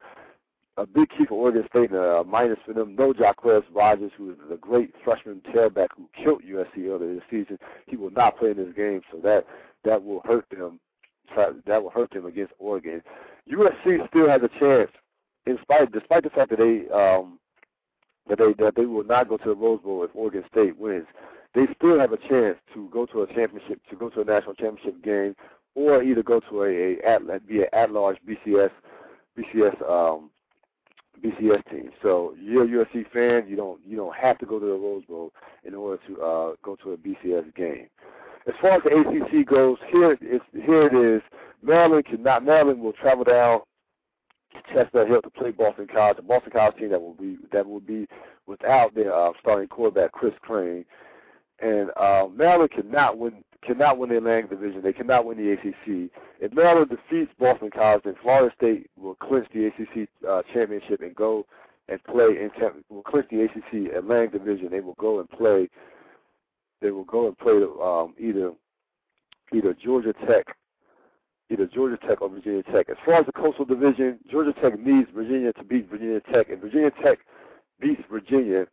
A big key for Oregon State and a minus for them. No Jacquez Rogers, who is a great freshman tailback who killed U S C earlier this season. He will not play in this game, so that that will hurt them. That will hurt them against Oregon. U S C still has a chance, in spite despite the fact that they um, that they that they will not go to the Rose Bowl if Oregon State wins. They still have a chance to go to a championship, to go to a national championship game, or either go to a, a at be an at-large B C S B C S um, B C S team. So you're a U S C fan, you don't you don't have to go to the Rose Bowl in order to uh, go to a B C S game. As far as the A C C goes, here it's here it is. Maryland cannot Maryland will travel down to Chestnut Hill to play Boston College, a Boston College team that will be that will be without their uh, starting quarterback Chris Crane. And uh, Maryland cannot win cannot win the Atlantic Division. They cannot win the A C C. If Maryland defeats Boston College, then Florida State will clinch the A C C uh, championship and go and play in will clinch the A C C Atlantic Division. They will go and play. They will go and play um, either either Georgia Tech, either Georgia Tech or Virginia Tech. As far as the Coastal Division, Georgia Tech needs Virginia to beat Virginia Tech, and Virginia Tech beats Virginia.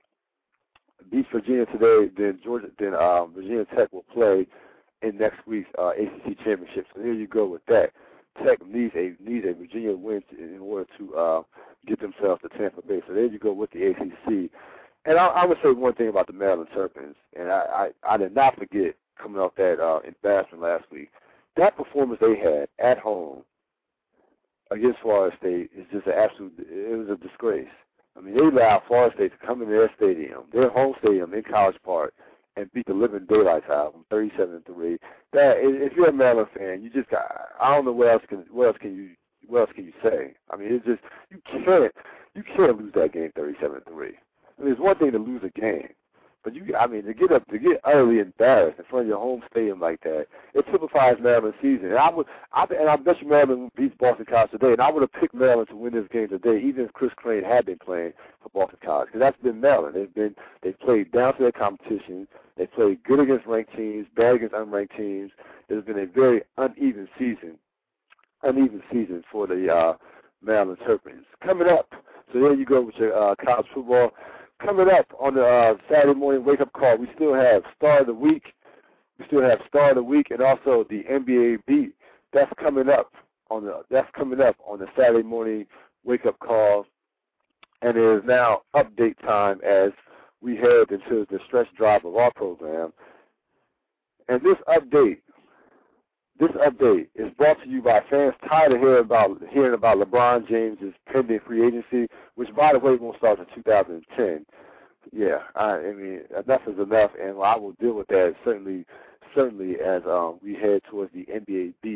Beats Virginia today, then Georgia, then um, Virginia Tech will play in next week's uh, A C C championship. So there you go with that. Tech needs a needs a Virginia win to, in order to uh, get themselves to Tampa Bay. So there you go with the A C C. And I, I would say one thing about the Maryland Terrapins, and I, I, I did not forget coming off that uh, embarrassment last week. That performance they had at home against Florida State is just an absolute. It was a disgrace. I mean, they allowed Florida State to come in their stadium, their home stadium in College Park, and beat the living daylights out of them, thirty-seven to three. That if you're a Maryland fan, you just got. I don't know what else can what else can you what else can you say? I mean, it's just you can't you can't lose that game thirty-seven to three. I mean, it's one thing to lose a game, but you I mean to get up to get utterly embarrassed in front of your home stadium like that, it typifies Maryland's season. And I would I and I bet you Maryland beats Boston College today, and I would have picked Maryland to win this game today, even if Chris Crane had been playing for Boston College, because that's been Maryland. They've been they've played down to their competition. They played good against ranked teams, bad against unranked teams. There's been a very uneven season, uneven season for the uh, Maryland Terrapins. Coming up, so there you go with your uh, college football. Coming up on the uh, Saturday morning wake-up call, we still have Star of the Week. We still have Star of the Week and also the N B A beat. That's coming up on the that's coming up on the Saturday morning wake-up call, and it is now update time as we head into the stretch drive of our program. And this update, this update is brought to you by fans tired of hearing about hearing about LeBron James's pending free agency, which, by the way, won't start in two thousand ten. Yeah, I, I mean, enough is enough, and I will deal with that certainly, certainly as um, we head towards the N B A beat.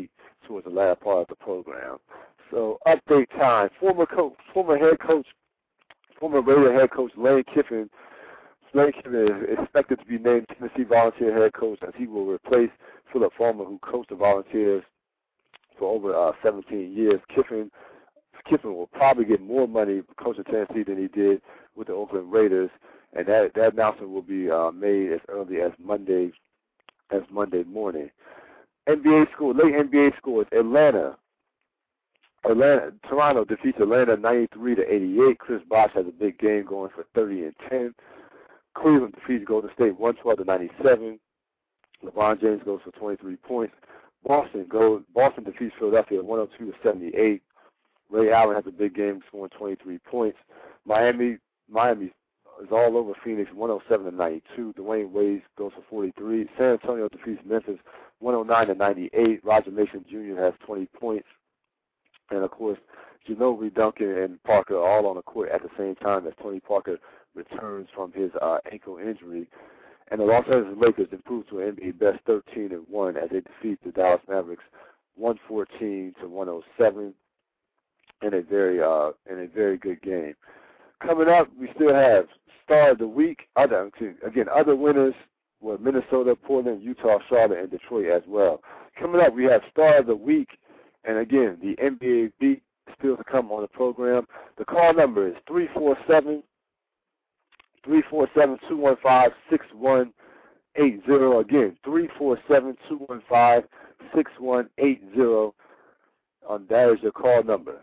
towards the latter part of the program. So update time. Former coach, former head coach, former Raider head coach Lane Kiffin. Lane Kiffin is expected to be named Tennessee Volunteer head coach as he will replace Philip Fulmer, who coached the Volunteers for over uh, seventeen years. Kiffin Kiffin will probably get more money coaching Tennessee than he did with the Oakland Raiders, and that that announcement will be uh, made as early as Monday as Monday morning. N B A score, late N B A scores. Atlanta, Atlanta, Toronto defeats Atlanta ninety-three to eighty-eight. Chris Bosh has a big game going for thirty and ten. Cleveland defeats Golden State one twelve to ninety-seven. LeBron James goes for twenty-three points. Boston goes. Boston defeats Philadelphia one oh two to seventy-eight. Ray Allen has a big game, scoring twenty-three points. Miami, Miami is all over Phoenix, one oh seven to ninety-two. Dwayne Wade goes for forty-three. San Antonio defeats Memphis, one oh nine to ninety-eight. Roger Mason Junior has twenty points, and of course, Ginobili, Duncan, and Parker are all on the court at the same time as Tony Parker returns from his uh, ankle injury. And the Los Angeles Lakers improve to an N B A best thirteen and one as they defeat the Dallas Mavericks one fourteen to one oh seven in a very uh, in a very good game. Coming up, we still have Star of the Week. Other again, other winners were Minnesota, Portland, Utah, Charlotte, and Detroit as well. Coming up, we have Star of the Week, and again, the N B A beat still to come on the program. The call number is three four seven, three four seven, two one five, six one eight zero. Again, three four seven, two one five, six one eight zero. Um, that is your call number.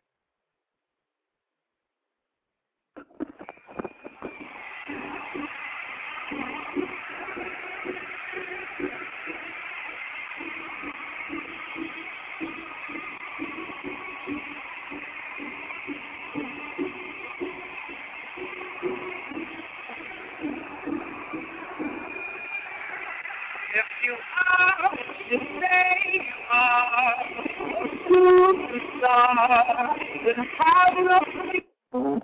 If you are what you say you are, a superstar, then how will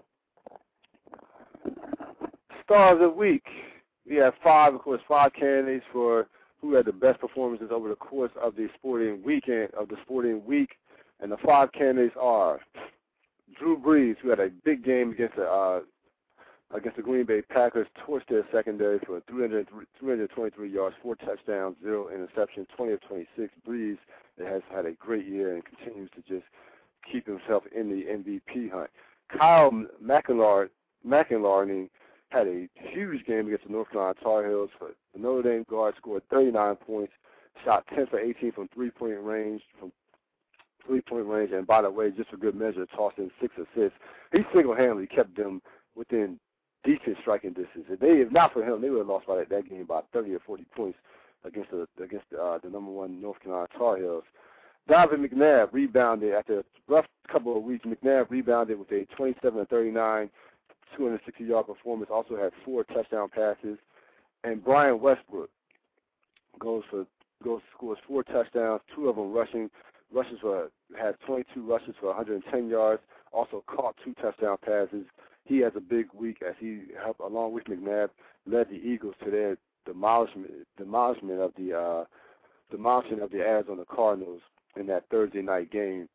Star of the Week. We have five, of course, five candidates for who had the best performances over the course of the sporting weekend of the sporting week, and the five candidates are Drew Brees, who had a big game against the uh, against the Green Bay Packers, torched their secondary for three hundred, three hundred twenty-three yards, four touchdowns, zero interceptions, twenty of twenty-six. Brees has had a great year and continues to just keep himself in the M V P hunt. Kyle McIntyre, McIntyre had a huge game against the North Carolina Tar Heels. For the Notre Dame guard scored thirty-nine points, shot ten for eighteen from three-point range, from three-point range, and by the way, just for good measure, tossed in six assists. He single-handedly kept them within decent striking distance. If they, if not for him, they would have lost by that, that game by thirty or forty points against the against uh, the number one North Carolina Tar Heels. Donovan McNabb rebounded after a rough couple of weeks. McNabb rebounded with a twenty-seven to thirty-nine, two hundred sixty yard performance. Also had four touchdown passes. And Brian Westbrook goes for goes scores four touchdowns, two of them rushing. Rushes for had twenty-two rushes for one hundred ten yards. Also caught two touchdown passes. He has a big week as he helped, along with McNabb, led the Eagles to their demolishment, demolishment of the uh, demolishment of the Arizona Cardinals in that Thursday night game.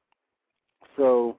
So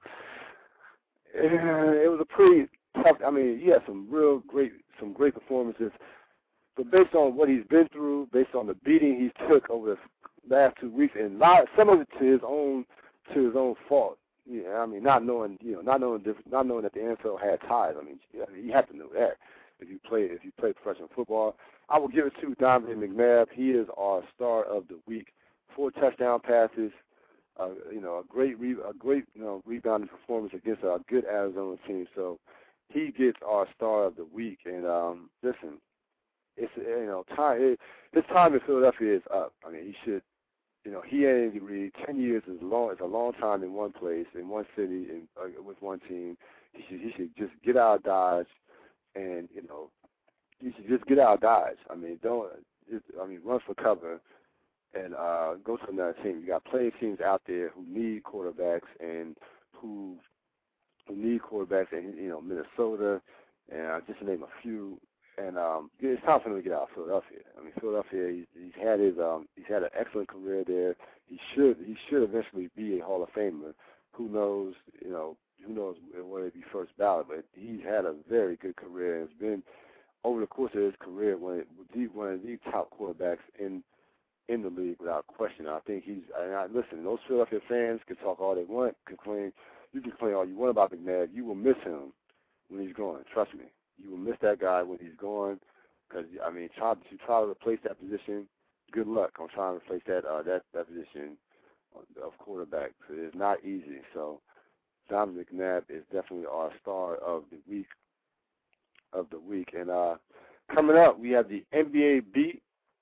uh, it was a pretty tough. I mean, he had some real great, some great performances. But based on what he's been through, based on the beating he took over the last two weeks, and lot, some of it to his own, to his own fault. Yeah, I mean, not knowing, you know, not knowing, not knowing that the N F L had ties. I mean, you have to know that if you play, if you play professional football. I will give it to Donovan McNabb. He is our star of the week. Four touchdown passes, uh, you know, a great, re- a great, you know, rebounding performance against a good Arizona team. So he gets our star of the week. And um, listen, it's you know, time. It, his time in Philadelphia is up. I mean, he should. You know, he ain't really ten years is long. It's a long time in one place, in one city, in, uh, with one team. He should he should just get out of Dodge, and you know, he should just get out of Dodge. I mean, don't. Just, I mean, run for cover, and uh, go to another team. You got plenty of teams out there who need quarterbacks and who who need quarterbacks, and you know, Minnesota, and uh, just to name a few. and um, it's time for him to get out of Philadelphia. I mean, Philadelphia, he's, he's had his um, he's had an excellent career there. He should he should eventually be a Hall of Famer. Who knows? You know, who knows whether it be first ballot? But he's had a very good career. And it's been over the course of his career one of the, one of the top quarterbacks in in the league without question. I think he's. And I, listen, those Philadelphia fans can talk all they want, complain. You can complain all you want about McNabb. You will miss him when he's gone. Trust me, you will miss that guy when he's gone. Because I mean, try to try to replace that position. Good luck on trying to replace that uh, that that position of quarterback. So it's not easy. So Donovan McNabb is definitely our star of the week. Of the week, and uh, coming up, we have the N B A beat.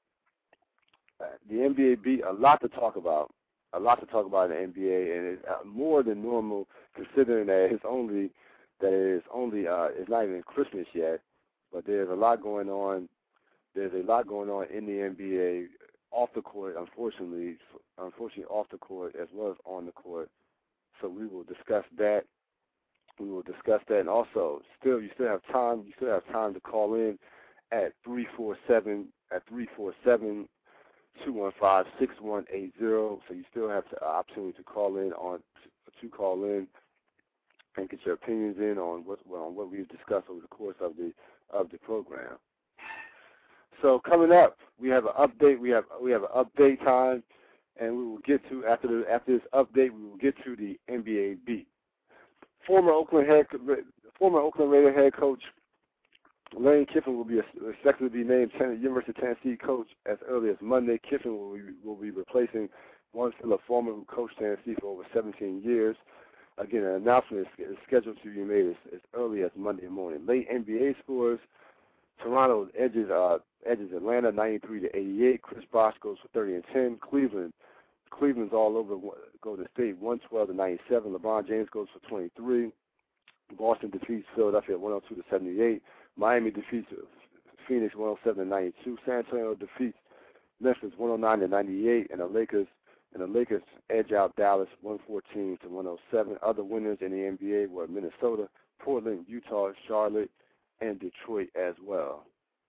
The N B A beat, a lot to talk about, a lot to talk about in the N B A, and it's uh, more than normal considering that it's only that it's only uh, it's not even Christmas yet, but there's a lot going on. There's a lot going on in the N B A off the court, unfortunately, unfortunately off the court as well as on the court. So we will discuss that. We will discuss that, and also, still, you still have time. You still have time to call in at three four seven at three four seven. two one five, six one eight zero. So you still have the opportunity to call in on to call in and get your opinions in on what well, on what we've discussed over the course of the of the program. So coming up, we have an update. We have we have an update time, and we will get to after the after this update, we will get to the N B A beat. Former Oakland head former Oakland Raider head coach Lane Kiffin will be expected to be named University of Tennessee coach as early as Monday. Kiffin will be, will be replacing Lawrence Phillip, former who coached Tennessee for over seventeen years. Again, an announcement is, is scheduled to be made as, as early as Monday morning. Late N B A scores: Toronto edges uh, edges Atlanta ninety-three to eighty-eight. Chris Bosh goes for thirty and ten. Cleveland Cleveland's all over Golden State one twelve to ninety-seven. LeBron James goes for twenty-three. Boston defeats Philadelphia one oh two to seventy-eight. Miami defeats Phoenix one oh seven to ninety-two. San Antonio defeats Memphis one oh nine to ninety-eight, and the Lakers and the Lakers edge out Dallas one fourteen to one oh seven. Other winners in the N B A were Minnesota, Portland, Utah, Charlotte, and Detroit as well.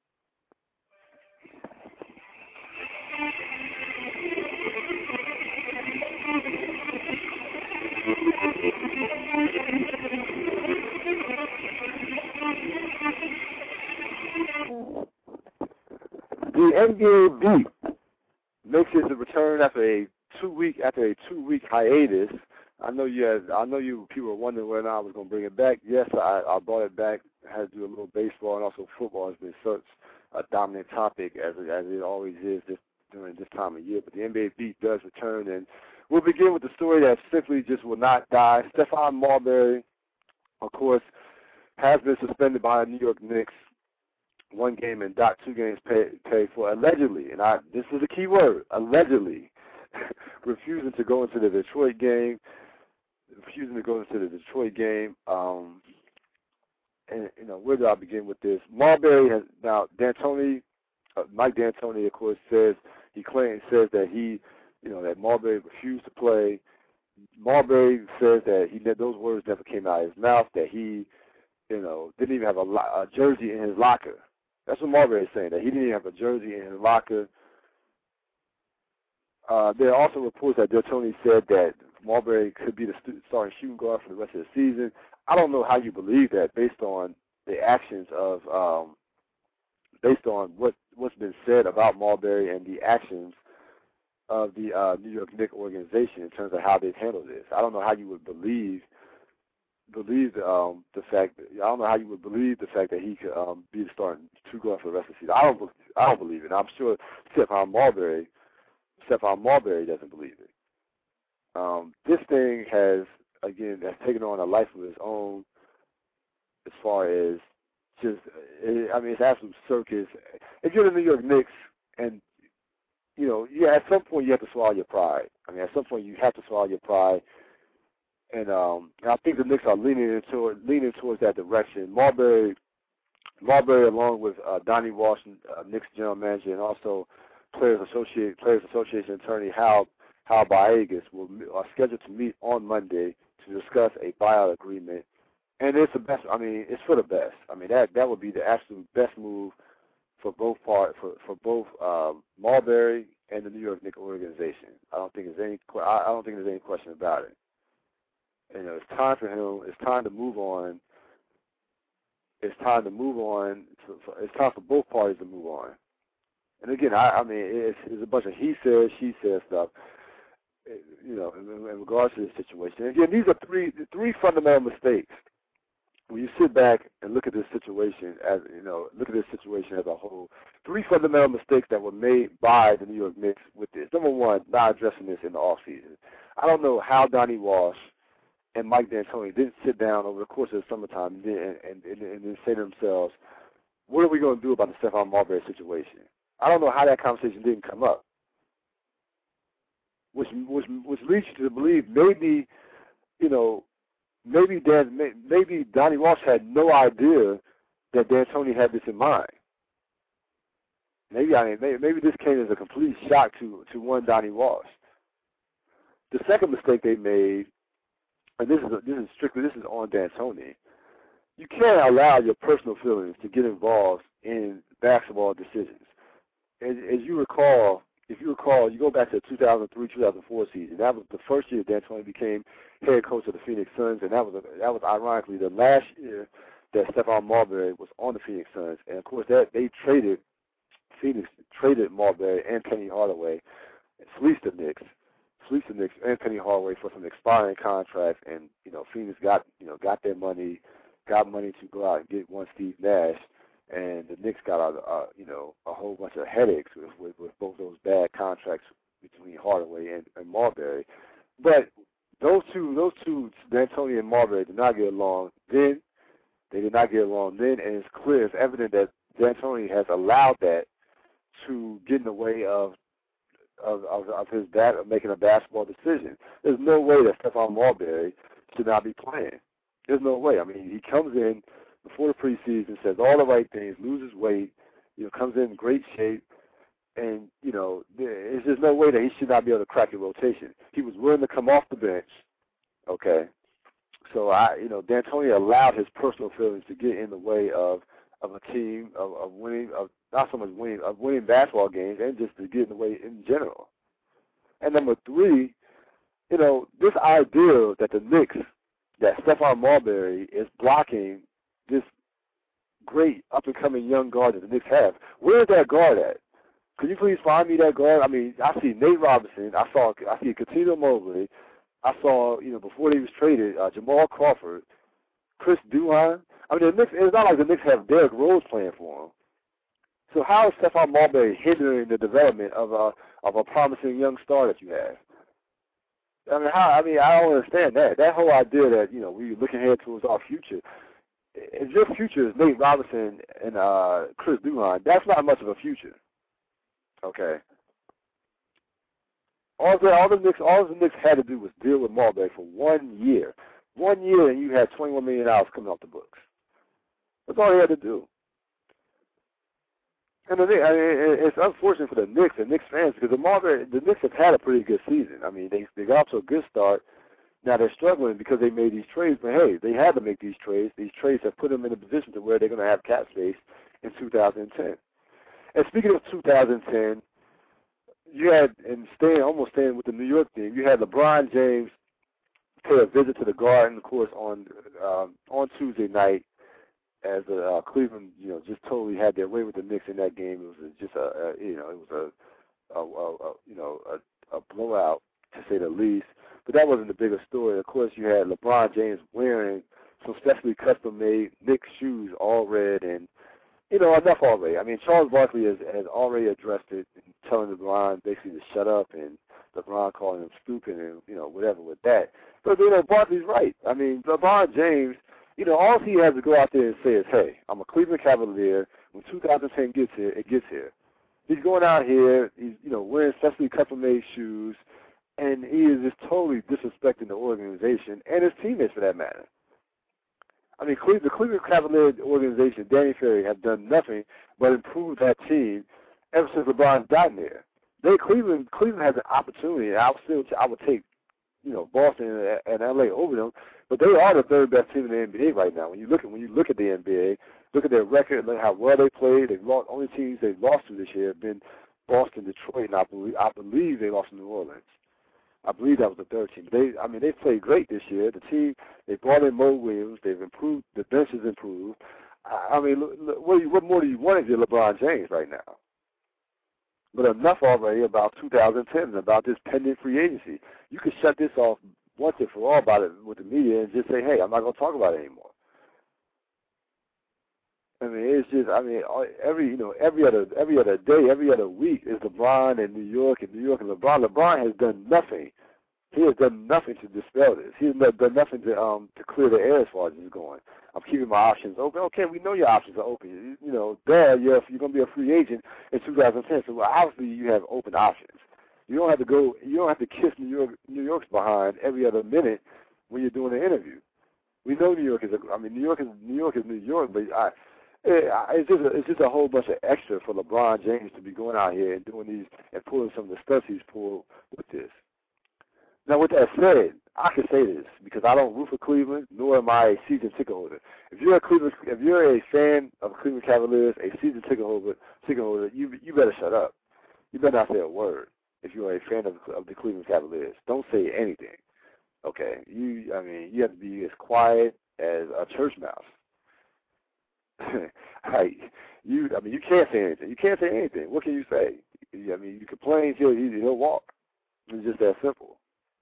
The N B A beat makes its return after a two week after a two week hiatus. I know you had, I know you people were wondering whether or not I was going to bring it back. Yes, I, I brought it back. I had to do a little baseball, and also football has been such a dominant topic as it, as it always is this, during this time of year. But the N B A beat does return, and we'll begin with the story that simply just will not die. Stephon Marbury, of course, has been suspended by the New York Knicks. One game and docked two games paid pay for allegedly, and I this is a key word, allegedly, refusing to go into the Detroit game, refusing to go into the Detroit game. Um, and you know, where do I begin with this? Marbury has now D'Antoni, uh, Mike D'Antoni, of course, says he claims says that he, you know, that Marbury refused to play. Marbury says that he those words never came out of his mouth. That he, you know, didn't even have a, a jersey in his locker. That's what Marbury is saying, that he didn't even have a jersey in his locker. Uh, there are also reports that D'Antoni said that Marbury could be the starting shooting guard for the rest of the season. I don't know how you believe that based on the actions of, um, based on what, what's been said about Marbury and the actions of the uh, New York Knicks organization in terms of how they've handled this. I don't know how you would believe believe um, the fact that I don't know how you would believe the fact that he could um, be the starting two guard for the rest of the season. I don't I don't believe it. I'm sure Stephon Marbury Stephon Marbury doesn't believe it. Um, this thing has again has taken on a life of its own as far as just it, I mean it's absolute circus. If you're the New York Knicks and you know yeah at some point you have to swallow your pride. I mean at some point you have to swallow your pride. And, um, and I think the Knicks are leaning into leaning towards that direction. Marbury, Marbury, along with uh, Donnie Walsh, uh, Knicks general manager, and also Players Association Players Association attorney Hal Hal Baegas will are scheduled to meet on Monday to discuss a buyout agreement And it's the best. I mean, it's for the best. I mean, that that would be the absolute best move for both part for for both um, Marbury and the New York Knicks organization. I don't think there's any. I don't think there's any question about it. You know, it's time for him. It's time to move on. It's time to move on. It's time for both parties to move on. And again, I, I mean, it's, it's a bunch of he said, she said stuff. You know, in, in regards to this situation. Again, these are three three fundamental mistakes. When you sit back and look at this situation as you know, look at this situation as a whole, three fundamental mistakes that were made by the New York Knicks with this. Number one, not addressing this in the off season. I don't know how Donnie Walsh and Mike D'Antoni didn't sit down over the course of the summertime and, and, and, and then say to themselves, what are we going to do about the Stephon Marbury situation? I don't know how that conversation didn't come up, which which, which leads you to believe maybe, you know, maybe Dan, maybe Donnie Walsh had no idea that D'Antoni had this in mind. Maybe I mean, maybe, maybe this came as a complete shock to, to one Donnie Walsh. The second mistake they made, and this is a, this is strictly this is on D'Antoni. You can't allow your personal feelings to get involved in basketball decisions. As, as you recall, if you recall, you go back to the two thousand three two thousand four season. That was the first year D'Antoni became head coach of the Phoenix Suns, and that was a, that was ironically the last year that Stephon Marbury was on the Phoenix Suns. And of course, that they traded Phoenix traded Marbury and Penny Hardaway, fleeced the Knicks. Fleeced the Knicks and Penny Hardaway for some expiring contracts, and you know Phoenix got you know got their money, got money to go out and get one Steve Nash, and the Knicks got a, a you know a whole bunch of headaches with, with, with both those bad contracts between Hardaway and, and Marbury. But those two, those two, D'Antoni and Marbury did not get along then. They did not get along then, and it's clear, it's evident that D'Antoni has allowed that to get in the way of. Of, of, of his bat, of making a basketball decision. There's no way that Stephon Marbury should not be playing. There's no way. I mean, he comes in before the preseason, says all the right things, loses weight, you know, comes in great shape, and, you know, there's just no way that he should not be able to crack the rotation. He was willing to come off the bench, okay? So, I, you know, D'Antoni allowed his personal feelings to get in the way of, of a team, of, of winning, of not so much winning, of winning basketball games, and just to get in the way in general. And number three, you know, this idea that the Knicks, that Stephon Marbury is blocking this great up-and-coming young guard that the Knicks have. Where is that guard at? Could you please find me that guard? I mean, I see Nate Robinson. I saw, I see Coutinho Mobley. I saw, you know, before he was traded, uh, Jamal Crawford, Chris Duhon. I mean, the Knicks, it's not like the Knicks have Derrick Rose playing for them. So how is Stephon Marbury hindering the development of a of a promising young star that you have? I mean, how? I mean, I don't understand that. That whole idea that you know we're looking ahead towards our future. If your future is Nate Robinson and uh, Chris Duhon, that's not much of a future. Okay. All the all the Knicks all the Knicks had to do was deal with Marbury for one year, one year, and you had twenty-one million dollars coming off the books. That's all they had to do. And the, I mean, it's unfortunate for the Knicks and Knicks fans because the Marbury, the Knicks have had a pretty good season. I mean, they they got off to a good start. Now they're struggling because they made these trades, but hey, they had to make these trades. These trades have put them in a position to where they're going to have cap space in two thousand ten. And speaking of two thousand ten, you had, and staying almost staying with the New York team, you had LeBron James pay a visit to the Garden, of course, on um, on Tuesday night. As the uh, Cleveland, you know, just totally had their way with the Knicks in that game. It was just a, a you know, it was a, a, a, a you know, a, a blowout to say the least. But that wasn't the biggest story. Of course, you had LeBron James wearing some specially custom-made Knicks shoes, all red, and you know, enough already. I mean, Charles Barkley has, has already addressed it, telling LeBron basically to shut up, and LeBron calling him stupid and you know whatever with that. But you know, Barkley's right. I mean, LeBron James. You know, all he has to go out there and say is, hey, I'm a Cleveland Cavalier. When two thousand ten gets here, it gets here. He's going out here, he's, you know, wearing specially custom-made shoes, and he is just totally disrespecting the organization and his teammates for that matter. I mean, the Cleveland Cavalier organization, Danny Ferry, have done nothing but improve that team ever since LeBron's gotten there. They, Cleveland, Cleveland has an opportunity, and I would still, I would take, you know, Boston and L A over them. But they are the third best team in the N B A right now. When you look at when you look at the N B A, look at their record, look how well they played. They've lost. Only teams they've lost to this year have been Boston, Detroit, and I believe I believe they lost to New Orleans. I believe that was the third team. They, I mean, they played great this year. The team they brought in Mo Williams. They've improved. The bench has improved. I, I mean, look, look, what, what more do you want if you're LeBron James right now? But enough already about two thousand ten and about this pending free agency. You could shut this off once and for all about it with the media and just say, hey, I'm not going to talk about it anymore. I mean, it's just, I mean, every, you know, every other, every other day, every other week is LeBron and New York and New York and LeBron. LeBron has done nothing. He has done nothing to dispel this. He has done nothing to um to clear the air as far as it's going. I'm keeping my options open. Okay, we know your options are open. You, you know, there you're you're going to be a free agent in two thousand ten. So obviously you have open options. You don't have to go. You don't have to kiss New York, New York's behind every other minute when you're doing an interview. We know New York is. A, I mean, New York is New York is New York, but I, it, it's just a, it's just a whole bunch of extra for LeBron James to be going out here and doing these and pulling some of the stuff he's pulled with this. Now, with that said, I can say this because I don't root for Cleveland, nor am I a season ticket holder. If you're a Cleveland, if you're a fan of Cleveland Cavaliers, a season ticket holder, ticket holder, you you better shut up. You better not say a word. If you're a fan of, of the Cleveland Cavaliers, don't say anything. Okay, you, I mean, you have to be as quiet as a church mouse. Right? You, I mean, you can't say anything. You can't say anything. What can you say? I mean, you complain, he'll he'll walk. It's just that simple.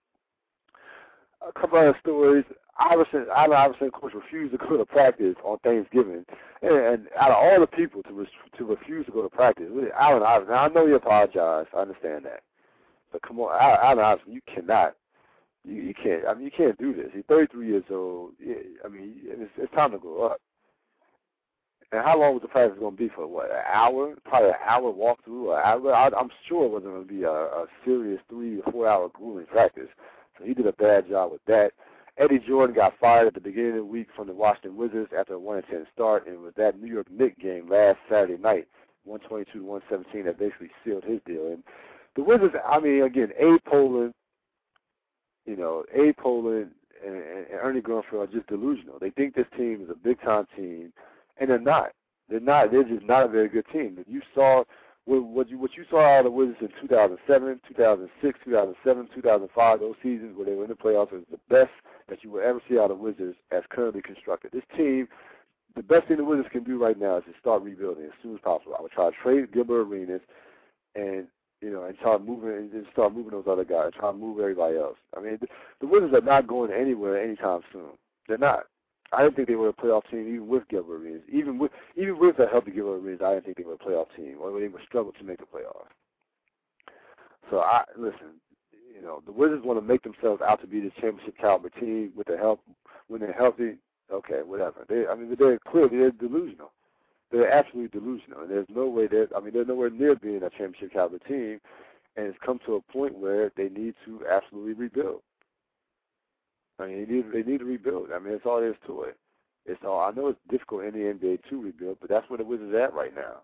A couple other stories. Iverson, Allen Iverson, of course, refused to go to practice on Thanksgiving, and, and out of all the people to re- to refuse to go to practice, Allen Iverson. Now I know he apologized. I understand that. But come on, Allen Iverson, you cannot, you, you can't. I mean, you can't do this. He's thirty-three years old. I mean, it's, it's time to grow up. And how long was the practice going to be for? What, an hour? Probably an hour walkthrough. An hour. I, I'm sure it wasn't going to be a, a serious three or four hour grueling practice. So he did a bad job with that. Eddie Jordan got fired at the beginning of the week from the Washington Wizards after a one and ten start, and with that New York Knicks game last Saturday night, one twenty-two to one seventeen, that basically sealed his deal. And the Wizards, I mean, again, Abe Pollin, you know, Abe Pollin and, and Ernie Grunfeld are just delusional. They think this team is a big-time team, and they're not. They're not. They're just not a very good team. You saw what, what you what you saw out of the Wizards in two thousand seven, two thousand six, two thousand seven, two thousand five. Those seasons where they were in the playoffs is the best that you will ever see out of the Wizards as currently constructed. This team, the best thing the Wizards can do right now is to start rebuilding as soon as possible. I would try to trade Gilbert Arenas and you know and try moving and start moving those other guys, try to move everybody else. I mean, the, the Wizards are not going anywhere anytime soon. They're not. I didn't think they were a playoff team even with Gilbert Arenas. Even with even with a healthy Gilbert Arenas, I didn't think they were a playoff team, or they would struggle to make the playoffs. So I listen. You know, the Wizards want to make themselves out to be the championship caliber team with the help when they're healthy. Okay, whatever. They, I mean, they're clearly they're delusional. They're absolutely delusional. And there's no way that I mean, they're nowhere near being a championship caliber team, and it's come to a point where they need to absolutely rebuild. I mean, they need, they need to rebuild. I mean, that's all there is to it. It's all. I know it's difficult in the N B A to rebuild, but that's where the Wizards are at right now.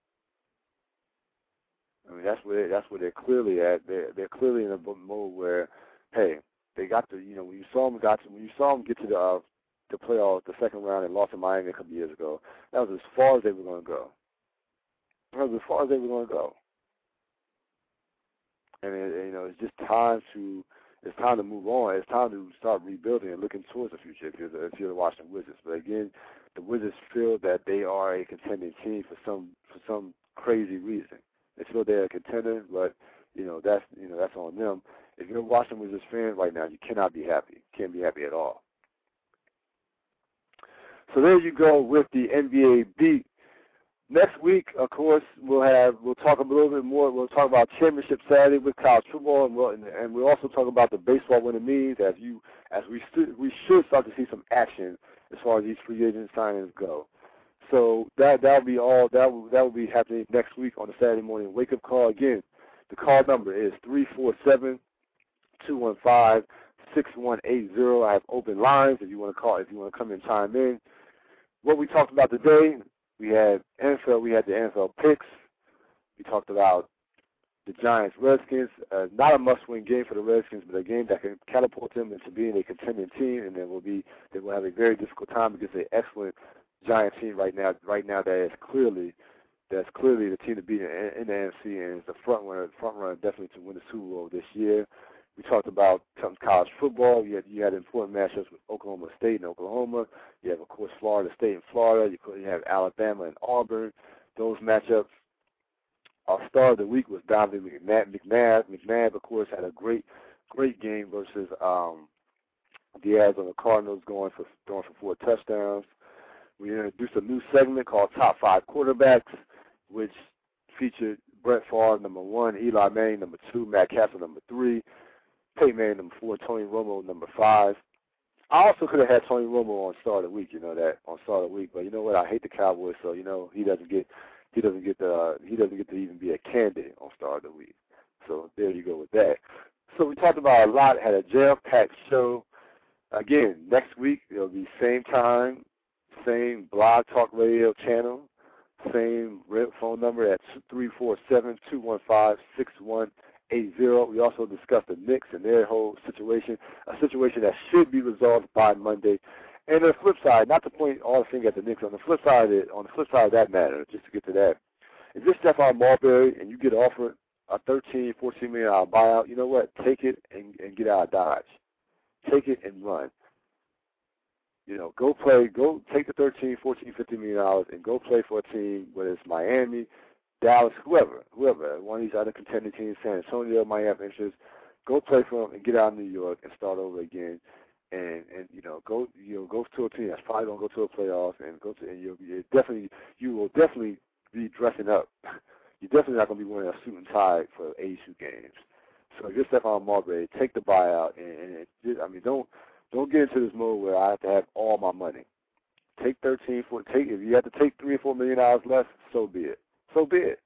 I mean, that's where they, that's where they're clearly at. They're they're clearly in a mode where, hey, they got to. You know, when you saw them got to, when you saw them get to the uh, the playoffs, the second round, and lost to Miami a couple years ago, that was as far as they were going to go. That was as far as they were going to go. And it, you know, it's just time to. It's time to move on. It's time to start rebuilding and looking towards the future if you're the, if you're the Washington Wizards. But again, the Wizards feel that they are a contending team for some for some crazy reason. They feel they're a contender, but you know that's you know that's on them. If you're a Washington Wizards fan right now, you cannot be happy. You can't be happy at all. So there you go with the N B A beat. Next week, of course, we'll have we'll talk a little bit more. We'll talk about Championship Saturday with college football, and we'll and we'll also talk about the baseball winter means as you as we st- we should start to see some action as far as these free agent signings go. So that that'll be all that will, that will be happening next week on the Saturday morning wake up call. Again, the call number is three four seven, two one five, six one eight zero. I have open lines if you want to call if you want to come and chime in. What we talked about today. We had N F L. We had the N F L picks. We talked about the Giants Redskins. Uh, not a must-win game for the Redskins, but a game that can catapult them into being a contending team, and they will be they will have a very difficult time against an excellent Giant team right now. Right now, that is clearly that's clearly the team to beat in, in the N F C, and is the front runner, front runner definitely to win the Super Bowl this year. We talked about some college football. You had you had important matchups with Oklahoma State and Oklahoma. You have, of course, Florida State and Florida. You, you have Alabama and Auburn. Those matchups. Our star of the week was Donovan McNabb. McNabb, McNabb, of course, had a great, great game versus um, the Arizona Cardinals, going for going for four touchdowns. We introduced a new segment called Top Five Quarterbacks, which featured Brett Favre, number one, Eli Manning, number two, Matt Castle, number three, Peyton Manning, number four, Tony Romo, number five. I also could have had Tony Romo on Star of the Week, you know that, on Star of the Week, but you know what? I hate the Cowboys, so you know he doesn't get. He doesn't get the uh, he doesn't get to even be a candidate on Star of the Week. So there you go with that. So we talked about a lot. Had a jam-packed show. Again, next week it'll be same time, same Blog Talk Radio channel, same phone number at three four seven, two one five, six one eight zero. We also discussed the Knicks and their whole situation, a situation that should be resolved by Monday. And on the flip side, not to point all the finger at the Knicks, on the flip side of it, on the flip side of that matter, just to get to that, if you're Stephon Marbury and you get offered a thirteen, fourteen million dollar buyout, you know what? Take it and, and get out of Dodge. Take it and run. You know, go play, go take the thirteen, fourteen, fifteen million dollars and go play for a team, whether it's Miami, Dallas, whoever, whoever, one of these other contending teams, San Antonio might have interest. Go play for them and get out of New York and start over again. And, and you know go you know go to a team that's probably gonna go to a playoff and go to and you'll be definitely you will definitely be dressing up. You're definitely not gonna be wearing a suit and tie for eighty-two games. So if you're Stephon Marbury, take the buyout and, and just, I mean don't don't get into this mode where I have to have all my money. Take thirteen, four, take if you have to take three or four million dollars less, so be it. So be it.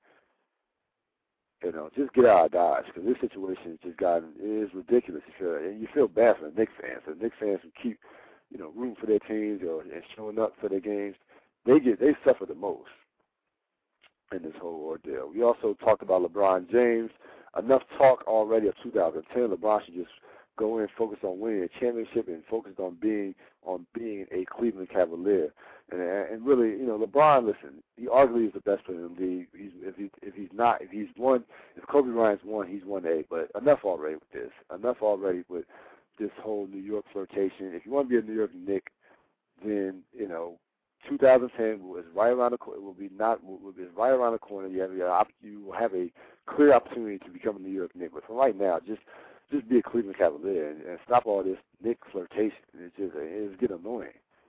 You know, just get out of Dodge, because this situation has just gotten, it is ridiculous. You feel, and you feel bad for the Knicks fans. The Knicks fans who keep, you know, rooting for their teams or and showing up for their games, they get they suffer the most in this whole ordeal. We also talked about LeBron James. Enough talk already of two thousand ten. LeBron should just go in, focus on winning a championship, and focus on being on being a Cleveland Cavalier. And, and really, you know, LeBron, listen, he arguably is the best player in the league. He's, if, he, if he's not, if he's won, if Kobe Bryant's won, he's won A. But enough already with this. Enough already with this whole New York flirtation. If you want to be a New York Knick, then, you know, two thousand ten is right around the corner. It will be not, will be right around the corner. You have, you will have a clear opportunity to become a New York Knick. But for right now, just just be a Cleveland Cavalier and, and stop all this Knick flirtation. It's just, it's getting annoying.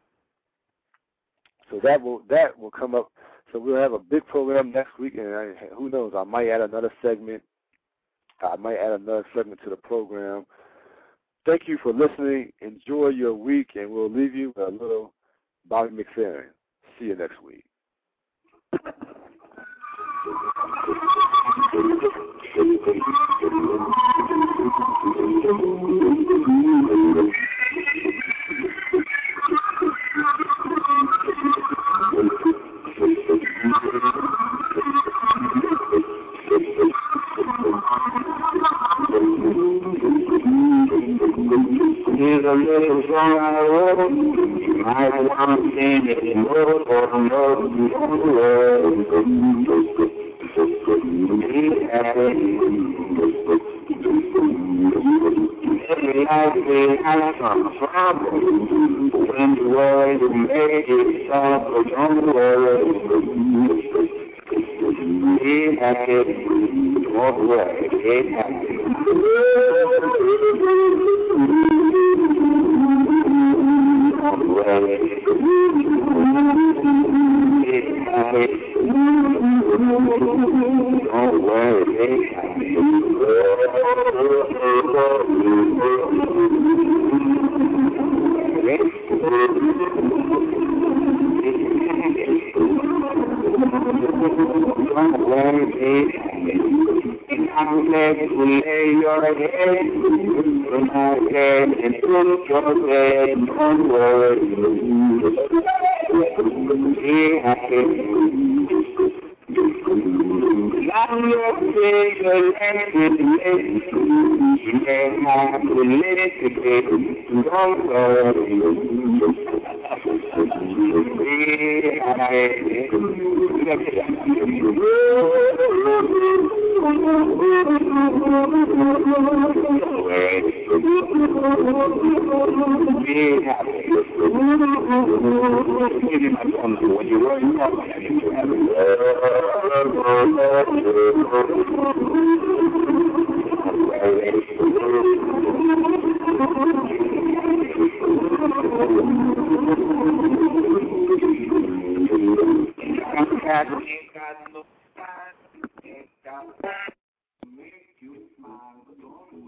So that will that will come up. So we'll have a big program next week, and I, who knows? I might add another segment. I might add another segment to the program. Thank you for listening. Enjoy your week, and we'll leave you with a little Bobby McFerrin. See you next week. Here's a little song I wrote. I want to sing it in love for the love of the world. Every night we have some problem. When the world made it stop, but don't worry. Be happy, don't worry, be happy. Don't worry, be happy. Don't worry, be happy. Don't worry, be happy. I'm glad to lay your head when I can and put your bed. Don't worry, be happy. Now you're feeling it, you can't have to let it get don't worry. Be happy. What you worry about, make you smile.